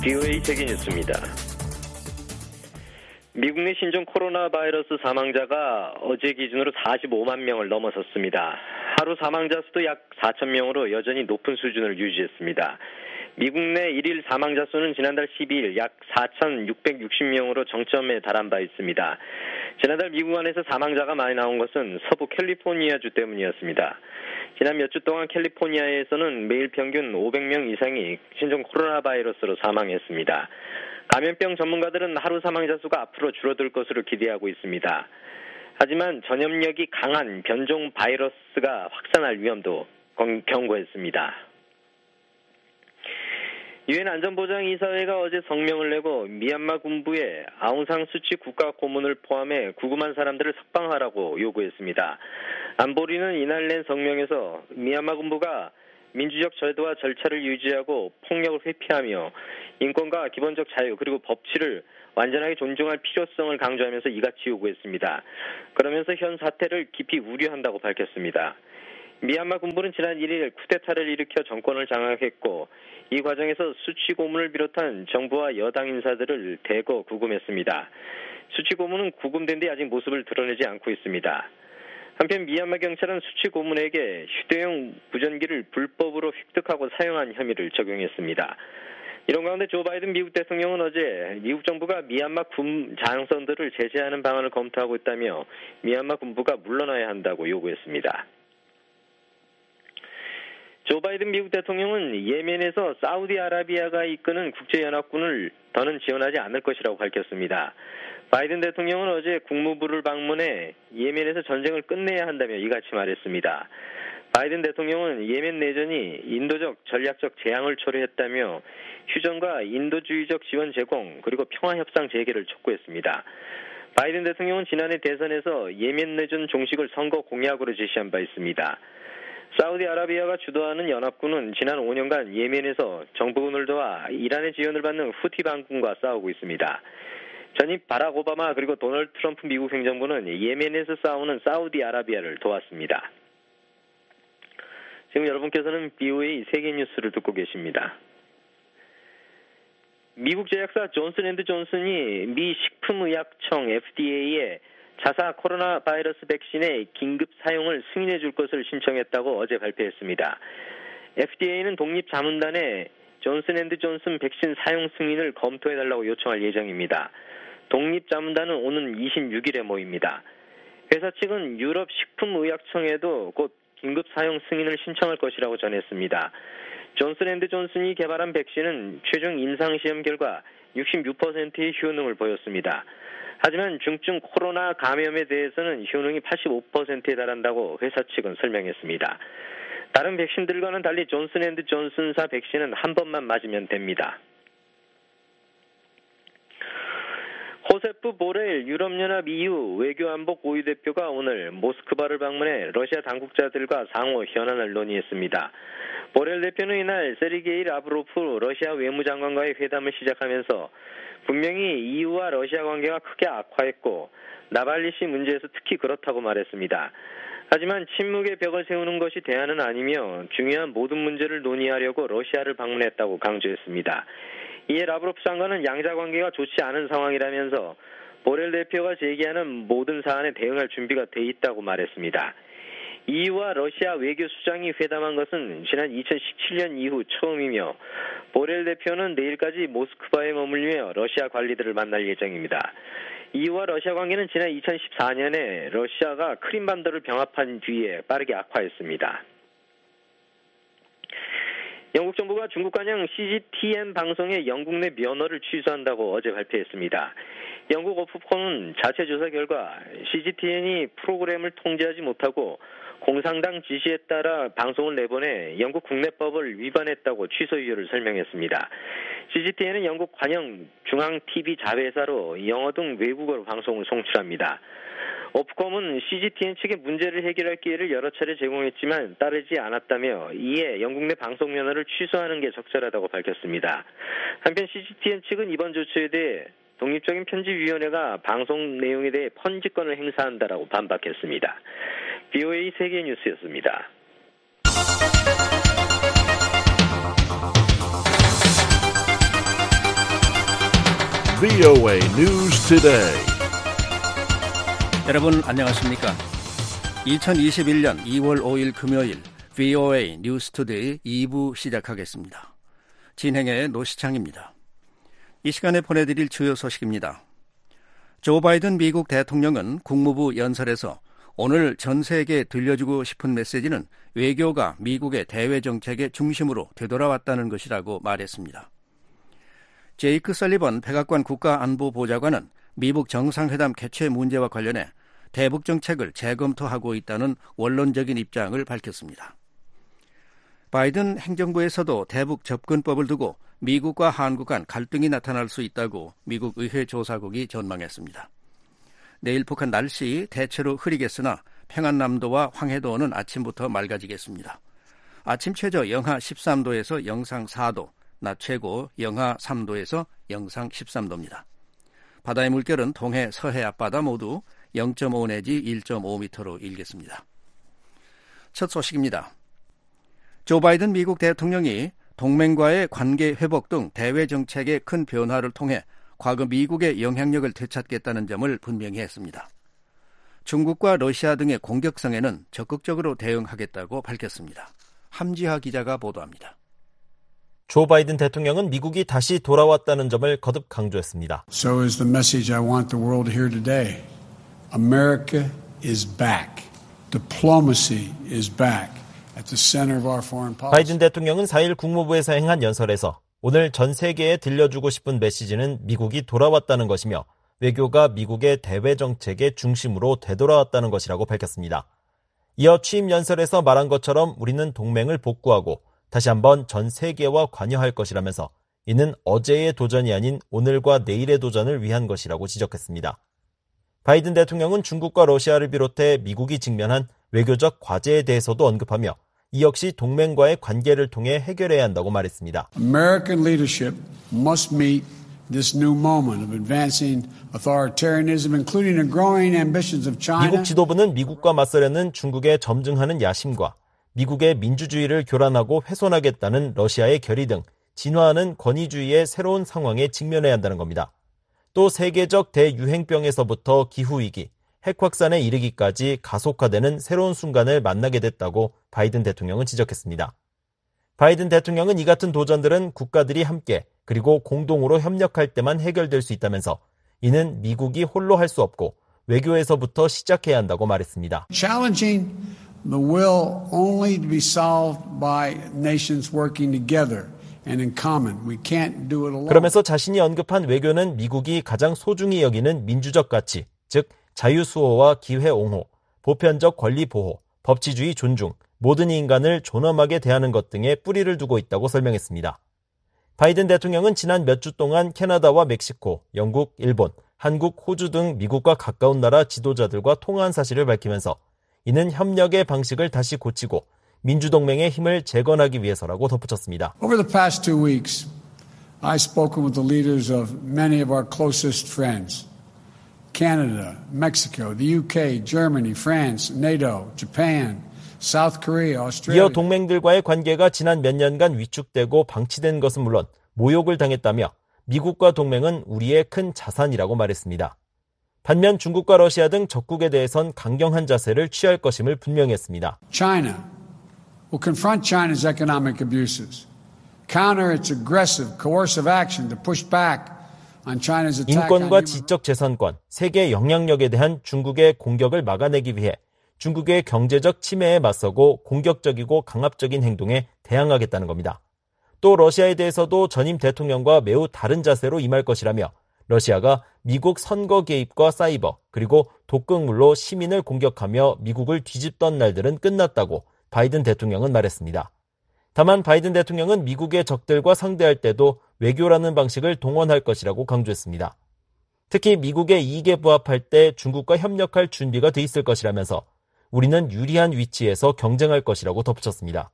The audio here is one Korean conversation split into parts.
BOA 세계뉴스입니다. 미국 내 신종 코로나 바이러스 사망자가 어제 기준으로 45만 명을 넘어섰습니다. 하루 사망자 수도 약 4천 명으로 여전히 높은 수준을 유지했습니다. 미국 내 일일 사망자 수는 지난달 12일 약 4,660명으로 정점에 달한 바 있습니다. 지난달 미국 안에서 사망자가 많이 나온 것은 서부 캘리포니아주 때문이었습니다. 지난 몇 주 동안 캘리포니아에서는 매일 평균 500명 이상이 신종 코로나 바이러스로 사망했습니다. 감염병 전문가들은 하루 사망자 수가 앞으로 줄어들 것으로 기대하고 있습니다. 하지만 전염력이 강한 변종 바이러스가 확산할 위험도 경고했습니다. 유엔 안전보장이사회가 어제 성명을 내고 미얀마 군부에 아웅산 수치 국가 고문을 포함해 구금한 사람들을 석방하라고 요구했습니다. 안보리는 이날 낸 성명에서 미얀마 군부가 민주적 제도와 절차를 유지하고 폭력을 회피하며 인권과 기본적 자유 그리고 법치를 완전하게 존중할 필요성을 강조하면서 이같이 요구했습니다. 그러면서 현 사태를 깊이 우려한다고 밝혔습니다. 미얀마 군부는 지난 1일 쿠데타를 일으켜 정권을 장악했고 이 과정에서 수치 고문을 비롯한 정부와 여당 인사들을 대거 구금했습니다. 수치 고문은 구금된 뒤 아직 모습을 드러내지 않고 있습니다. 한편 미얀마 경찰은 수치 고문에게 휴대용 무전기를 불법으로 획득하고 사용한 혐의를 적용했습니다. 이런 가운데 조 바이든 미국 대통령은 어제 미국 정부가 미얀마 군 장성들을 제재하는 방안을 검토하고 있다며 미얀마 군부가 물러나야 한다고 요구했습니다. 조 바이든 미국 대통령은 예멘에서 사우디아라비아가 이끄는 국제연합군을 더는 지원하지 않을 것이라고 밝혔습니다. 바이든 대통령은 어제 국무부를 방문해 예멘에서 전쟁을 끝내야 한다며 이같이 말했습니다. 바이든 대통령은 예멘 내전이 인도적 전략적 재앙을 초래했다며 휴전과 인도주의적 지원 제공 그리고 평화협상 재개를 촉구했습니다. 바이든 대통령은 지난해 대선에서 예멘 내전 종식을 선거 공약으로 제시한 바 있습니다. 사우디아라비아가 주도하는 연합군은 지난 5년간 예멘에서 정부군을 도와 이란의 지원을 받는 후티 반군과 싸우고 있습니다. 전임 바락 오바마 그리고 도널드 트럼프 미국 행정부는 예멘에서 싸우는 사우디아라비아를 도왔습니다. 지금 여러분께서는 BOA 세계뉴스를 듣고 계십니다. 미국 제약사 존슨앤드존슨이 미 식품의약청 FDA에 자사 코로나 바이러스 백신의 긴급 사용을 승인해 줄 것을 신청했다고 어제 발표했습니다. FDA는 독립자문단에 존슨앤드존슨 백신 사용 승인을 검토해달라고 요청할 예정입니다. 독립자문단은 오는 26일에 모입니다. 회사 측은 유럽 식품의약청에도 곧 긴급 사용 승인을 신청할 것이라고 전했습니다. 존슨앤드존슨이 개발한 백신은 최종 임상시험 결과 66%의 효능을 보였습니다. 하지만 중증 코로나 감염에 대해서는 효능이 85%에 달한다고 회사 측은 설명했습니다. 다른 백신들과는 달리 존슨앤드존슨사 백신은 한 번만 맞으면 됩니다. 호세프 보렐 유럽연합 EU 외교안보 고위대표가 오늘 모스크바를 방문해 러시아 당국자들과 상호 현안을 논의했습니다. 보렐 대표는 이날 세르게이 라브로프 러시아 외무장관과의 회담을 시작하면서 분명히 EU와 러시아 관계가 크게 악화했고 나발리 씨 문제에서 특히 그렇다고 말했습니다. 하지만 침묵의 벽을 세우는 것이 대안은 아니며 중요한 모든 문제를 논의하려고 러시아를 방문했다고 강조했습니다. 이에 라브로프 장관은 양자 관계가 좋지 않은 상황이라면서 보렐 대표가 제기하는 모든 사안에 대응할 준비가 돼 있다고 말했습니다. EU와 러시아 외교수장이 회담한 것은 지난 2017년 이후 처음이며 보렐 대표는 내일까지 모스크바에 머물며 러시아 관리들을 만날 예정입니다. EU와 러시아 관계는 지난 2014년에 러시아가 크림반도를 병합한 뒤에 빠르게 악화했습니다. 영국 정부가 중국 관영 CGTN 방송의 영국 내 면허를 취소한다고 어제 발표했습니다. 영국 오프콘은 자체 조사 결과 CGTN이 프로그램을 통제하지 못하고 공산당 지시에 따라 방송을 내보내 영국 국내법을 위반했다고 취소 이유를 설명했습니다. CGTN은 영국 관영 중앙 TV 자회사로 영어 등 외국어로 방송을 송출합니다. 오프컴은 CGTN 측의 문제를 해결할 기회를 여러 차례 제공했지만 따르지 않았다며 이에 영국 내 방송 면허를 취소하는 게 적절하다고 밝혔습니다. 한편 CGTN 측은 이번 조치에 대해 독립적인 편집위원회가 방송 내용에 대해 편집권을 행사한다라고 반박했습니다. BOA 세계뉴스였습니다. VOA News Today. 여러분 안녕하십니까? 2021년 2월 5일 금요일 VOA News Today 2부 시작하겠습니다. 진행의 노시창입니다. 이 시간에 보내드릴 주요 소식입니다. 조 바이든 미국 대통령은 국무부 연설에서 오늘 전 세계에 들려주고 싶은 메시지는 외교가 미국의 대외 정책의 중심으로 되돌아왔다는 것이라고 말했습니다. 제이크 설리번 백악관 국가안보보좌관은 미국 정상회담 개최 문제와 관련해 대북 정책을 재검토하고 있다는 원론적인 입장을 밝혔습니다. 바이든 행정부에서도 대북 접근법을 두고 미국과 한국 간 갈등이 나타날 수 있다고 미국 의회 조사국이 전망했습니다. 내일 북한 날씨 대체로 흐리겠으나 평안남도와 황해도는 아침부터 맑아지겠습니다. 아침 최저 영하 13도에서 영상 4도, 낮 최고 영하 3도에서 영상 13도입니다. 바다의 물결은 동해, 서해 앞바다 모두 0.5 내지 1.5m로 일겠습니다. 첫 소식입니다. 조 바이든 미국 대통령이 동맹과의 관계 회복 등 대외 정책의 큰 변화를 통해 과거 미국의 영향력을 되찾겠다는 점을 분명히 했습니다. 중국과 러시아 등의 공격성에는 적극적으로 대응하겠다고 밝혔습니다. 함지하 기자가 보도합니다. 조 바이든 대통령은 미국이 다시 돌아왔다는 점을 거듭 강조했습니다. So is the message I want the world to hear today. America is back. Diplomacy is back at the center of our foreign policy. 바이든 대통령은 4일 국무부에서 행한 연설에서 오늘 전 세계에 들려주고 싶은 메시지는 미국이 돌아왔다는 것이며 외교가 미국의 대외 정책의 중심으로 되돌아왔다는 것이라고 밝혔습니다. 이어 취임 연설에서 말한 것처럼 우리는 동맹을 복구하고 다시 한번 전 세계와 관여할 것이라면서 이는 어제의 도전이 아닌 오늘과 내일의 도전을 위한 것이라고 지적했습니다. 바이든 대통령은 중국과 러시아를 비롯해 미국이 직면한 외교적 과제에 대해서도 언급하며 이 역시 동맹과의 관계를 통해 해결해야 한다고 말했습니다. American leadership must meet this new moment of advancing authoritarianism, including the growing ambitions of China. 미국 지도부는 미국과 맞서려는 중국의 점증하는 야심과 미국의 민주주의를 교란하고 훼손하겠다는 러시아의 결의 등 진화하는 권위주의의 새로운 상황에 직면해야 한다는 겁니다. 또 세계적 대유행병에서부터 기후위기, 핵 확산에 이르기까지 가속화되는 새로운 순간을 만나게 됐다고 바이든 대통령은 지적했습니다. 바이든 대통령은 이 같은 도전들은 국가들이 함께 그리고 공동으로 협력할 때만 해결될 수 있다면서 이는 미국이 홀로 할 수 없고 외교에서부터 시작해야 한다고 말했습니다. Challenging the will only to be solved by nations working together and in common. We can't do it alone. 그러면서 자신이 언급한 외교는 미국이 가장 소중히 여기는 민주적 가치, 즉 자유수호와 기회옹호, 보편적 권리 보호, 법치주의 존중, 모든 인간을 존엄하게 대하는 것 등에 뿌리를 두고 있다고 설명했습니다. 바이든 대통령은 지난 몇 주 동안 캐나다와 멕시코, 영국, 일본, 한국, 호주 등 미국과 가까운 나라 지도자들과 통화한 사실을 밝히면서 이는 협력의 방식을 다시 고치고 민주동맹의 힘을 재건하기 위해서라고 덧붙였습니다. Over the past 2 weeks, I've spoken with the leaders of many of our closest friends. Canada, Mexico, the UK, Germany, France, NATO, Japan, South Korea, Australia. 이어 동맹들과의 관계가 지난 몇 년간 위축되고 방치된 것은 물론 모욕을 당했다며 미국과 동맹은 우리의 큰 자산이라고 말했습니다. 반면 중국과 러시아 등 적국에 대해선 강경한 자세를 취할 것임을 분명히 했습니다. China will confront China's economic abuses, counter its aggressive, coercive action to push back on China's attack on 인권과 human 지적 재산권, 세계 영향력에 대한 중국의 공격을 막아내기 위해 중국의 경제적 침해에 맞서고 공격적이고 강압적인 행동에 대항하겠다는 겁니다. 또 러시아에 대해서도 전임 대통령과 매우 다른 자세로 임할 것이라며 러시아가 미국 선거 개입과 사이버 그리고 독극물로 시민을 공격하며 미국을 뒤집던 날들은 끝났다고 바이든 대통령은 말했습니다. 다만 바이든 대통령은 미국의 적들과 상대할 때도 외교라는 방식을 동원할 것이라고 강조했습니다. 특히 미국의 이익에 부합할 때 중국과 협력할 준비가 돼 있을 것이라면서 우리는 유리한 위치에서 경쟁할 것이라고 덧붙였습니다.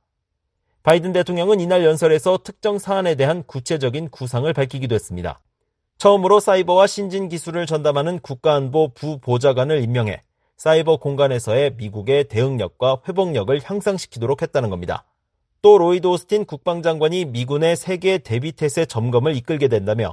바이든 대통령은 이날 연설에서 특정 사안에 대한 구체적인 구상을 밝히기도 했습니다. 처음으로 사이버와 신진 기술을 전담하는 국가안보 부보좌관을 임명해 사이버 공간에서의 미국의 대응력과 회복력을 향상시키도록 했다는 겁니다. 또 로이드 오스틴 국방장관이 미군의 세계 대비태세 점검을 이끌게 된다며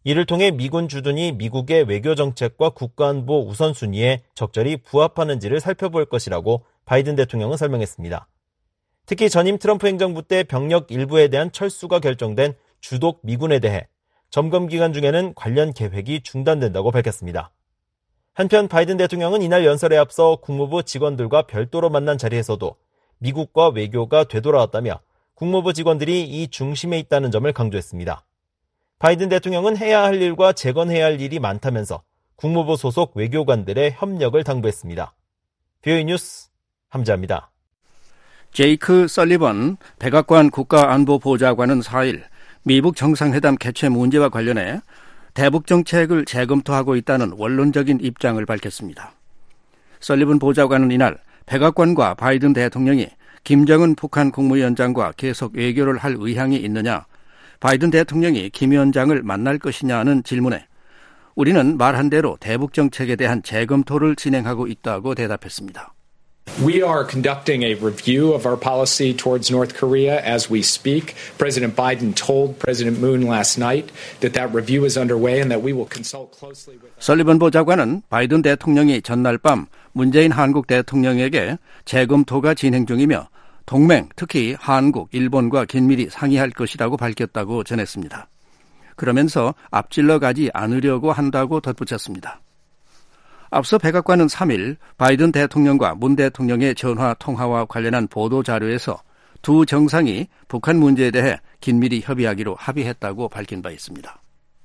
이를 통해 미군 주둔이 미국의 외교 정책과 국가안보 우선순위에 적절히 부합하는지를 살펴볼 것이라고 바이든 대통령은 설명했습니다. 특히 전임 트럼프 행정부 때 병력 일부에 대한 철수가 결정된 주독 미군에 대해 점검 기간 중에는 관련 계획이 중단된다고 밝혔습니다. 한편 바이든 대통령은 이날 연설에 앞서 국무부 직원들과 별도로 만난 자리에서도 미국과 외교가 되돌아왔다며 국무부 직원들이 이 중심에 있다는 점을 강조했습니다. 바이든 대통령은 해야 할 일과 재건해야 할 일이 많다면서 국무부 소속 외교관들의 협력을 당부했습니다. VOA 뉴스 함재합니다. 제이크 설리번 백악관 국가안보보좌관은 4일 미북 정상회담 개최 문제와 관련해 대북 정책을 재검토하고 있다는 원론적인 입장을 밝혔습니다. 설리번 보좌관은 이날 백악관과 바이든 대통령이 김정은 북한 국무위원장과 계속 외교를 할 의향이 있느냐, 바이든 대통령이 김 위원장을 만날 것이냐는 질문에 우리는 말한 대로 대북 정책에 대한 재검토를 진행하고 있다고 대답했습니다. We are conducting a review of our policy towards North Korea as we speak. President Biden told President Moon last night that review is underway and that we will consult closely with. 설리번 보좌관은 바이든 대통령이 전날 밤 문재인 한국 대통령에게 재검토가 진행 중이며 동맹, 특히 한국, 일본과 긴밀히 상의할 것이라고 밝혔다고 전했습니다. 그러면서 앞질러 가지 않으려고 한다고 덧붙였습니다. 앞서 백악관은 3일 바이든 대통령과 문 대통령의 전화 통화와 관련한 보도 자료에서 두 정상이 북한 문제에 대해 긴밀히 협의하기로 합의했다고 밝힌 바 있습니다.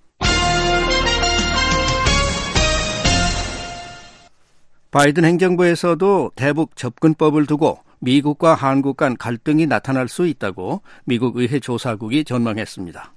바이든 행정부에서도 대북 접근법을 두고 미국과 한국 간 갈등이 나타날 수 있다고 미국 의회 조사국이 전망했습니다.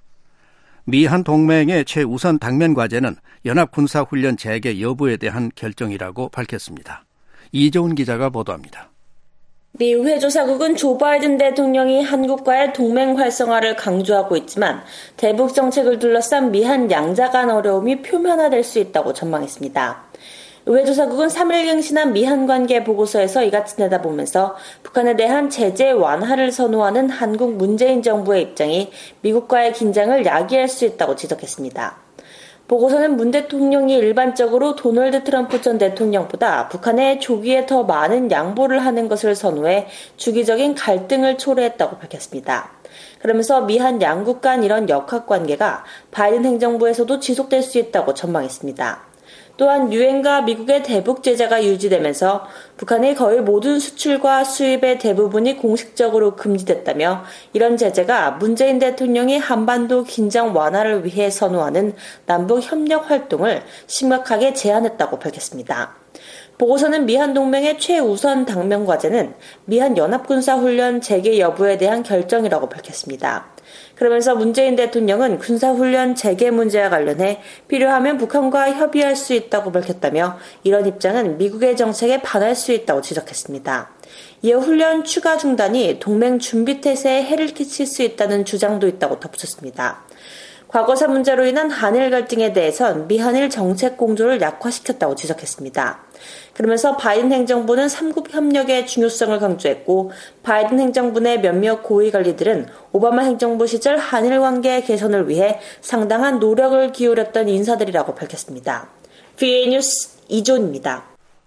미한 동맹의 최우선 당면 과제는 연합군사훈련 재개 여부에 대한 결정이라고 밝혔습니다. 이조은 기자가 보도합니다. 미 의회 조사국은 조 바이든 대통령이 한국과의 동맹 활성화를 강조하고 있지만 대북 정책을 둘러싼 미한 양자 간 어려움이 표면화될 수 있다고 전망했습니다. 의회 조사국은 3일 경신한 미한 관계 보고서에서 이같이 내다보면서 북한에 대한 제재 완화를 선호하는 한국 문재인 정부의 입장이 미국과의 긴장을 야기할 수 있다고 지적했습니다. 보고서는 문 대통령이 일반적으로 도널드 트럼프 전 대통령보다 북한에 조기에 더 많은 양보를 하는 것을 선호해 주기적인 갈등을 초래했다고 밝혔습니다. 그러면서 미한 양국 간 이런 역학관계가 바이든 행정부에서도 지속될 수 있다고 전망했습니다. 또한 유엔과 미국의 대북 제재가 유지되면서 북한의 거의 모든 수출과 수입의 대부분이 공식적으로 금지됐다며 이런 제재가 문재인 대통령이 한반도 긴장 완화를 위해 선호하는 남북 협력 활동을 심각하게 제한했다고 밝혔습니다. 보고서는 미한 동맹의 최우선 당면 과제는 미한 연합군사훈련 재개 여부에 대한 결정이라고 밝혔습니다. 그러면서 문재인 대통령은 군사훈련 재개 문제와 관련해 필요하면 북한과 협의할 수 있다고 밝혔다며 이런 입장은 미국의 정책에 반할 수 있다고 지적했습니다. 이어 훈련 추가 중단이 동맹 준비태세에 해를 끼칠 수 있다는 주장도 있다고 덧붙였습니다. 과거사 문제로 인한 한일 갈등에 대해선 미한일 정책 공조를 약화시켰다고 지적했습니다. 그러면서 바이든 행정부는 3국 협력의 중요성을 강조했고 바이든 행정부 내 몇몇 고위 관리들은 오바마 행정부 시절 한일 관계 개선을 위해 상당한 노력을 기울였던 인사들이라고 밝혔습니다. VOA 뉴스 이조은입니다.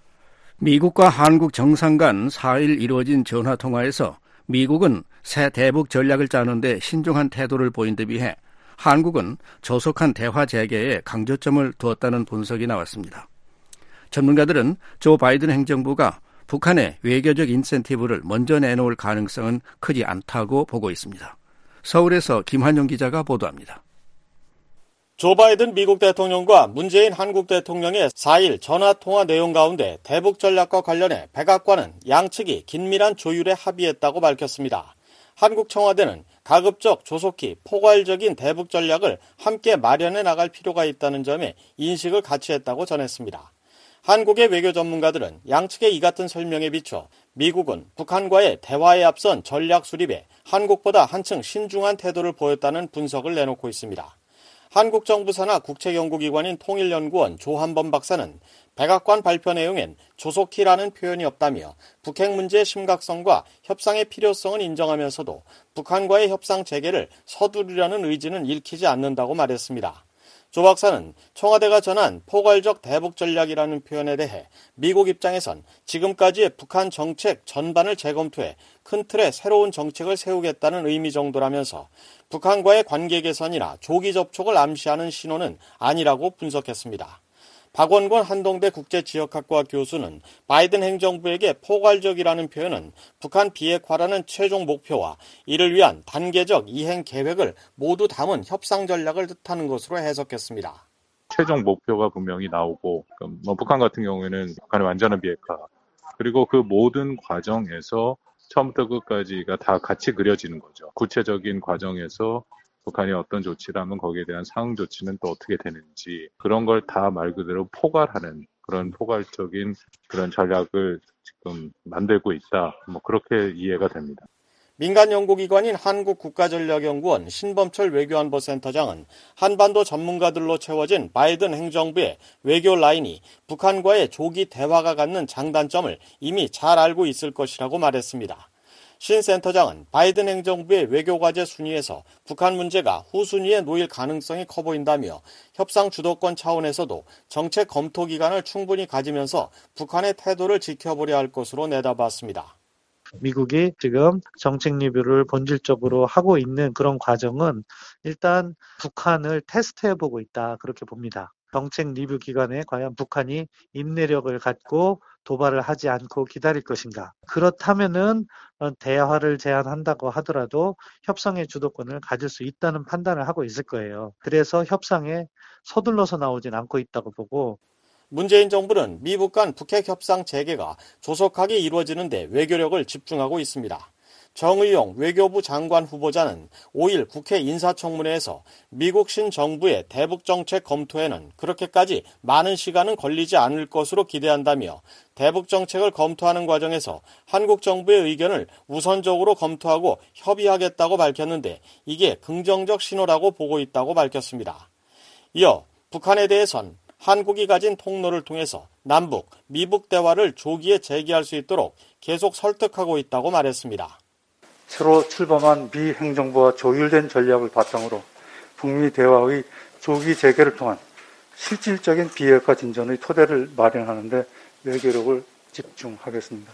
미국과 한국 정상 간 4일 이루어진 전화통화에서 미국은 새 대북 전략을 짜는 데 신중한 태도를 보인 데 비해 한국은 조속한 대화 재개에 강조점을 두었다는 분석이 나왔습니다. 전문가들은 조 바이든 행정부가 북한의 외교적 인센티브를 먼저 내놓을 가능성은 크지 않다고 보고 있습니다. 서울에서 김환용 기자가 보도합니다. 조 바이든 미국 대통령과 문재인 한국 대통령의 4일 전화통화 내용 가운데 대북 전략과 관련해 백악관은 양측이 긴밀한 조율에 합의했다고 밝혔습니다. 한국 청와대는 가급적 조속히 포괄적인 대북 전략을 함께 마련해 나갈 필요가 있다는 점에 인식을 같이 했다고 전했습니다. 한국의 외교 전문가들은 양측의 이 같은 설명에 비춰 미국은 북한과의 대화에 앞선 전략 수립에 한국보다 한층 신중한 태도를 보였다는 분석을 내놓고 있습니다. 한국 정부 산하 국책연구기관인 통일연구원 조한범 박사는 백악관 발표 내용엔 조속히라는 표현이 없다며 북핵 문제의 심각성과 협상의 필요성은 인정하면서도 북한과의 협상 재개를 서두르려는 의지는 읽히지 않는다고 말했습니다. 조 박사는 청와대가 전한 포괄적 대북 전략이라는 표현에 대해 미국 입장에선 지금까지의 북한 정책 전반을 재검토해 큰 틀의 새로운 정책을 세우겠다는 의미 정도라면서 북한과의 관계 개선이나 조기 접촉을 암시하는 신호는 아니라고 분석했습니다. 박원권 한동대 국제지역학과 교수는 바이든 행정부에게 포괄적이라는 표현은 북한 비핵화라는 최종 목표와 이를 위한 단계적 이행 계획을 모두 담은 협상 전략을 뜻하는 것으로 해석했습니다. 최종 목표가 분명히 나오고 북한 같은 경우에는 북한의 완전한 비핵화 그리고 그 모든 과정에서 처음부터 끝까지가 다 같이 그려지는 거죠. 구체적인 과정에서 북한이 어떤 조치를 하면 거기에 대한 상응 조치는 또 어떻게 되는지 그런 걸 다 말 그대로 포괄하는 그런 포괄적인 그런 전략을 지금 만들고 있다. 그렇게 이해가 됩니다. 민간 연구기관인 한국국가전략연구원 신범철 외교안보센터장은 한반도 전문가들로 채워진 바이든 행정부의 외교 라인이 북한과의 조기 대화가 갖는 장단점을 이미 잘 알고 있을 것이라고 말했습니다. 신 센터장은 바이든 행정부의 외교과제 순위에서 북한 문제가 후순위에 놓일 가능성이 커 보인다며 협상 주도권 차원에서도 정책 검토 기간을 충분히 가지면서 북한의 태도를 지켜보려 할 것으로 내다봤습니다. 미국이 지금 정책 리뷰를 본질적으로 하고 있는 그런 과정은 일단 북한을 테스트해보고 있다 그렇게 봅니다. 정책 리뷰 기간에 과연 북한이 인내력을 갖고 도발을 하지 않고 기다릴 것인가. 그렇다면은 대화를 제안한다고 하더라도 협상의 주도권을 가질 수 있다는 판단을 하고 있을 거예요. 그래서 협상에 서둘러서 나오진 않고 있다고 보고 문재인 정부는 미북 간 북핵 협상 재개가 조속하게 이루어지는 데 외교력을 집중하고 있습니다. 정의용 외교부 장관 후보자는 5일 국회 인사청문회에서 미국 신정부의 대북정책 검토에는 그렇게까지 많은 시간은 걸리지 않을 것으로 기대한다며 대북정책을 검토하는 과정에서 한국 정부의 의견을 우선적으로 검토하고 협의하겠다고 밝혔는데 이게 긍정적 신호라고 보고 있다고 밝혔습니다. 이어 북한에 대해선 한국이 가진 통로를 통해서 남북, 미북 대화를 조기에 재개할 수 있도록 계속 설득하고 있다고 말했습니다. 새로 출범한 미 행정부와 조율된 전략을 바탕으로 북미 대화의 조기 재개를 통한 실질적인 비핵화 진전의 토대를 마련하는 데 외교력을 집중하겠습니다.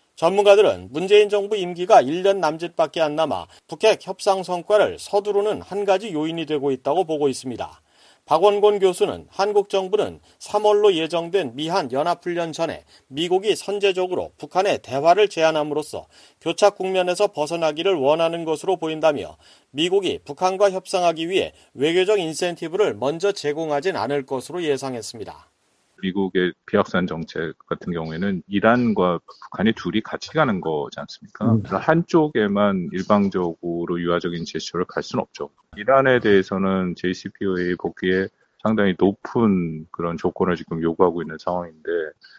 전문가들은 문재인 정부 임기가 1년 남짓밖에 안 남아 북핵 협상 성과를 서두르는 한 가지 요인이 되고 있다고 보고 있습니다. 박원권 교수는 한국 정부는 3월로 예정된 미한 연합훈련 전에 미국이 선제적으로 북한에 대화를 제안함으로써 교착 국면에서 벗어나기를 원하는 것으로 보인다며 미국이 북한과 협상하기 위해 외교적 인센티브를 먼저 제공하진 않을 것으로 예상했습니다. 미국의 비확산 정책 같은 경우에는 이란과 북한이 둘이 같이 가는 거지 않습니까? 한쪽에만 일방적으로 유화적인 제스처를 갈 수는 없죠. 이란에 대해서는 JCPOA 복귀에 상당히 높은 그런 조건을 지금 요구하고 있는 상황인데,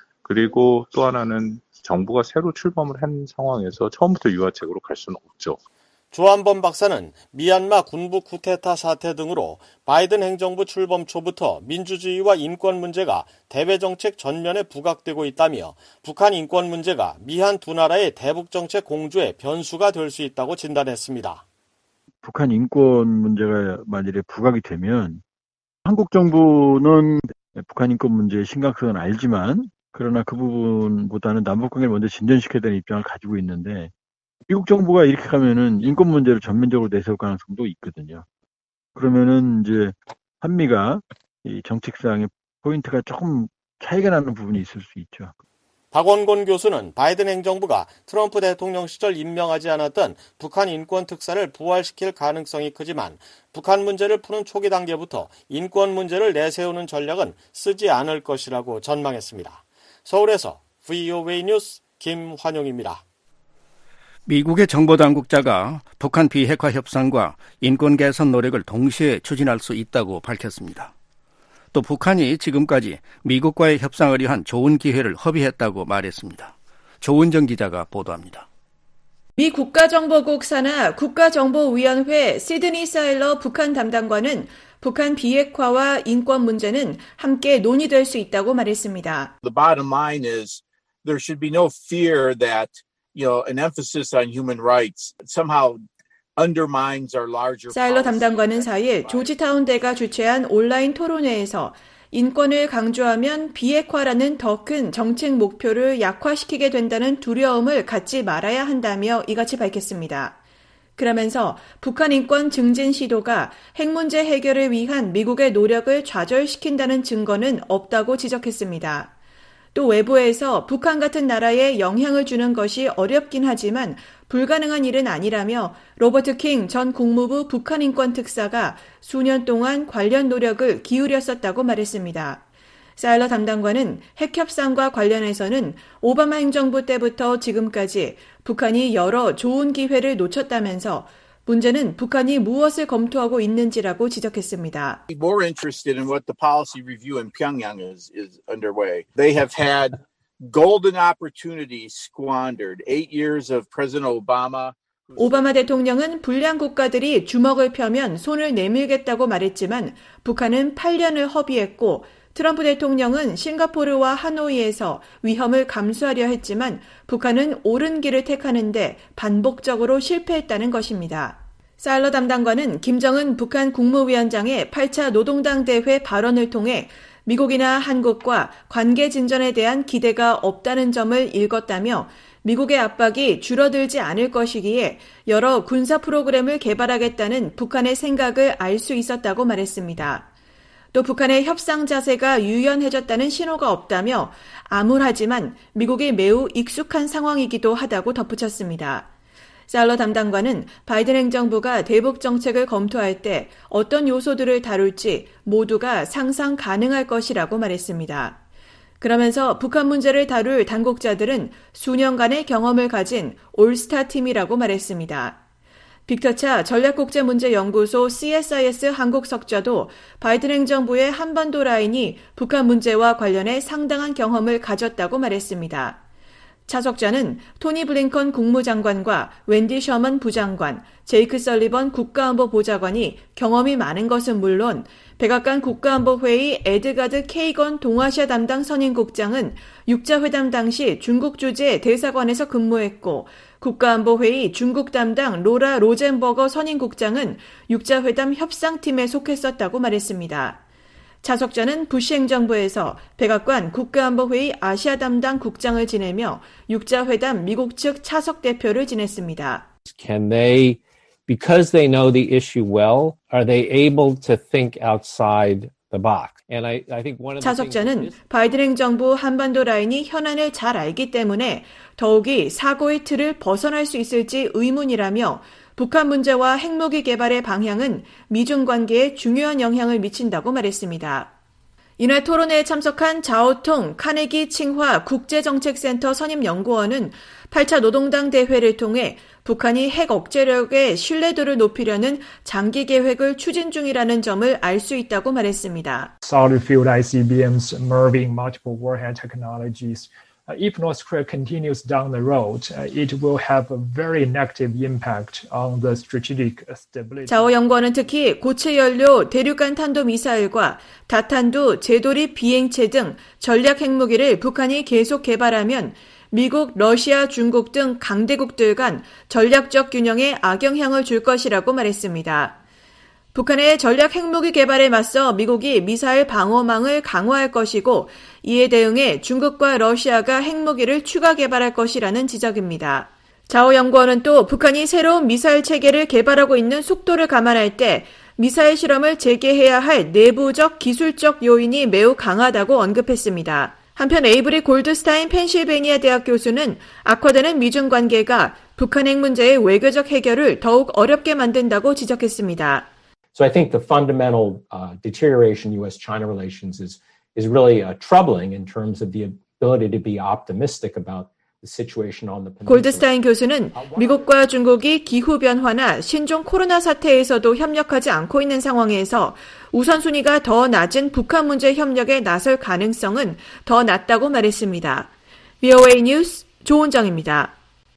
그리고 또 하나는 정부가 새로 출범을 한 상황에서 처음부터 유화책으로 갈 수는 없죠. 조한범 박사는 미얀마 군부 쿠데타 사태 등으로 바이든 행정부 출범 초부터 민주주의와 인권 문제가 대외 정책 전면에 부각되고 있다며 북한 인권 문제가 미한 두 나라의 대북 정책 공조의 변수가 될 수 있다고 진단했습니다. 북한 인권 문제가 만일에 부각이 되면 한국 정부는 북한 인권 문제의 심각성은 알지만 그러나 그 부분보다는 남북 관계를 먼저 진전시켜야 되는 입장을 가지고 있는데 미국 정부가 이렇게 가면은 인권 문제를 전면적으로 내세울 가능성도 있거든요. 그러면은 이제 한미가 이 정책상의 포인트가 조금 차이가 나는 부분이 있을 수 있죠. 박원권 교수는 바이든 행정부가 트럼프 대통령 시절 임명하지 않았던 북한 인권 특사를 부활시킬 가능성이 크지만 북한 문제를 푸는 초기 단계부터 인권 문제를 내세우는 전략은 쓰지 않을 것이라고 전망했습니다. 서울에서 VOA 뉴스 김환용입니다. 미국의 정보당국자가 북한 비핵화 협상과 인권 개선 노력을 동시에 추진할 수 있다고 밝혔습니다. 또 북한이 지금까지 미국과의 협상을 위한 좋은 기회를 허비했다고 말했습니다. 조은정 기자가 보도합니다. 미 국가정보국 산하 국가정보위원회 시드니 사일러 북한 담당관은 북한 비핵화와 인권 문제는 함께 논의될 수 있다고 말했습니다. The bottom line is there should be no fear that an emphasis on human rights somehow undermines our larger 사일러 담당관은 4일 조지타운대가 주최한 온라인 토론회에서 인권을 강조하면 비핵화라는 더 큰 정책 목표를 약화시키게 된다는 두려움을 갖지 말아야 한다며 이같이 밝혔습니다. 그러면서 북한 인권 증진 시도가 핵 문제 해결을 위한 미국의 노력을 좌절시킨다는 증거는 없다고 지적했습니다. 또 외부에서 북한 같은 나라에 영향을 주는 것이 어렵긴 하지만 불가능한 일은 아니라며 로버트 킹 전 국무부 북한 인권 특사가 수년 동안 관련 노력을 기울였었다고 말했습니다. 사일러 담당관은 핵 협상과 관련해서는 오바마 행정부 때부터 지금까지 북한이 여러 좋은 기회를 놓쳤다면서 문제는 북한이 무엇을 검토하고 있는지라고 지적했습니다. More interested in what the policy review in Pyongyang is underway. They have had golden opportunities squandered. 8 years of President Obama. 오바마 대통령은 불량 국가들이 주먹을 펴면 손을 내밀겠다고 말했지만 북한은 8년을 허비했고 트럼프 대통령은 싱가포르와 하노이에서 위험을 감수하려 했지만 북한은 옳은 길을 택하는데 반복적으로 실패했다는 것입니다. 사일러 담당관은 김정은 북한 국무위원장의 8차 노동당 대회 발언을 통해 미국이나 한국과 관계 진전에 대한 기대가 없다는 점을 읽었다며 미국의 압박이 줄어들지 않을 것이기에 여러 군사 프로그램을 개발하겠다는 북한의 생각을 알 수 있었다고 말했습니다. 또 북한의 협상 자세가 유연해졌다는 신호가 없다며 암울하지만 미국이 매우 익숙한 상황이기도 하다고 덧붙였습니다. 사일러 담당관은 바이든 행정부가 대북 정책을 검토할 때 어떤 요소들을 다룰지 모두가 상상 가능할 것이라고 말했습니다. 그러면서 북한 문제를 다룰 당국자들은 수년간의 경험을 가진 올스타 팀이라고 말했습니다. 빅터차 전략국제문제연구소 CSIS 한국 석좌도 바이든 행정부의 한반도 라인이 북한 문제와 관련해 상당한 경험을 가졌다고 말했습니다. 차 석좌는 토니 블링컨 국무장관과 웬디 셔먼 부장관, 제이크 설리번 국가안보보좌관이 경험이 많은 것은 물론 백악관 국가안보회의 에드가드 케이건 동아시아 담당 선임국장은 6자 회담 당시 중국 주재 대사관에서 근무했고 국가안보회의 중국 담당 로라 로젠버거 선임국장은 6자 회담 협상팀에 속했었다고 말했습니다. 차석자는 부시 행정부에서 백악관 국가안보회의 아시아 담당 국장을 지내며 6자 회담 미국 측 차석 대표를 지냈습니다. Can they, because they know the issue well, are they able to think outside the box? And I think one of the 차석자는 바이든 행정부 한반도 라인이 현안을 잘 알기 때문에 더욱이 사고의 틀을 벗어날 수 있을지 의문이라며 북한 문제와 핵무기 개발의 방향은 미중 관계에 중요한 영향을 미친다고 말했습니다. 이날 토론회에 참석한 자오통 카네기 칭화 국제정책센터 선임연구원은 8차 노동당 대회를 통해 북한이 핵 억제력의 신뢰도를 높이려는 장기 계획을 추진 중이라는 점을 알 수 있다고 말했습니다. Solid field ICBMs merging multiple warhead technologies. If North Korea continues down the road, it will have a very negative impact on the strategic stability. 자오 연구원은 특히 고체 연료 대륙간 탄도 미사일과 다탄두 제도리 비행체 등 전략 핵무기를 북한이 계속 개발하면 미국, 러시아, 중국 등 강대국들 간 전략적 균형에 악영향을 줄 것이라고 말했습니다. 북한의 전략 핵무기 개발에 맞서 미국이 미사일 방어망을 강화할 것이고 이에 대응해 중국과 러시아가 핵무기를 추가 개발할 것이라는 지적입니다. 자오 연구원은 또 북한이 새로운 미사일 체계를 개발하고 있는 속도를 감안할 때 미사일 실험을 재개해야 할 내부적 기술적 요인이 매우 강하다고 언급했습니다. 한편 에이브리 골드스타인 펜실베니아 대학 교수는 악화되는 미중 관계가 북한 핵 문제의 외교적 해결을 더욱 어렵게 만든다고 지적했습니다. So I think the fundamental deterioration in U.S.-China relations is really troubling in terms of the ability to be optimistic about the situation on the peninsula. 골드스타인 교수는 미국과 중국이 기후변화나 신종 코로나 사태에서도 협력하지 않고 있는 상황에서 우선순위가 더 낮은 북한 문제 협력에 나설 가능성은 더 낮다고 말했습니다. VOA 뉴스 조은정입니다.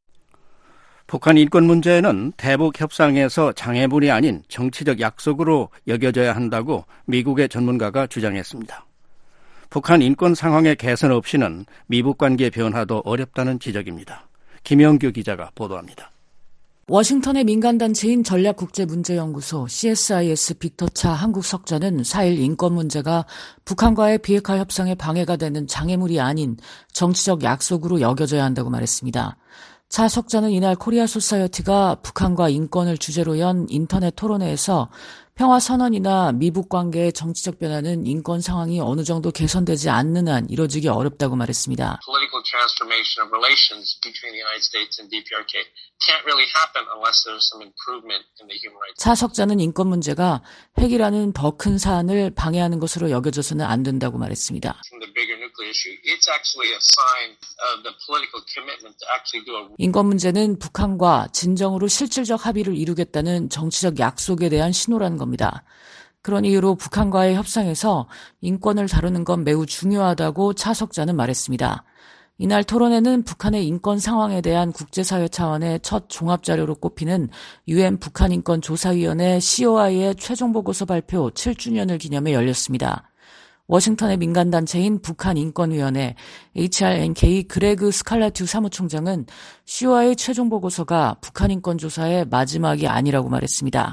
북한 인권 문제는 대북 협상에서 장애물이 아닌 정치적 약속으로 여겨져야 한다고 미국의 전문가가 주장했습니다. 북한 인권 상황의 개선 없이는 미북 관계 변화도 어렵다는 지적입니다. 김영규 기자가 보도합니다. 워싱턴의 민간단체인 전략국제문제연구소 CSIS 빅터 차 한국 석좌는 4일 인권 문제가 북한과의 비핵화 협상에 방해가 되는 장애물이 아닌 정치적 약속으로 여겨져야 한다고 말했습니다. 차 석좌는 이날 코리아 소사이어티가 북한과 인권을 주제로 연 인터넷 토론회에서 평화선언이나 미북 관계의 정치적 변화는 인권 상황이 어느 정도 개선되지 않는 한 이뤄지기 어렵다고 말했습니다. Political transformation of relations between the United States and DPRK can't really happen unless there's some improvement in the human rights. 차 석좌는 인권 문제가 핵이라는 더 큰 사안을 방해하는 것으로 여겨져서는 안 된다고 말했습니다. 인권 문제는 북한과 진정으로 실질적 합의를 이루겠다는 정치적 약속에 대한 신호라는 겁니다. 그런 이유로 북한과의 협상에서 인권을 다루는 건 매우 중요하다고 차 석좌는 말했습니다. 이날 토론회는 북한의 인권 상황에 대한 국제사회 차원의 첫 종합자료로 꼽히는 UN 북한인권조사위원회 COI의 최종보고서 발표 7주년을 기념해 열렸습니다. 워싱턴의 민간단체인 북한인권위원회 HRNK 그레그 스칼라튜 사무총장은 COI 최종보고서가 북한인권조사의 마지막이 아니라고 말했습니다.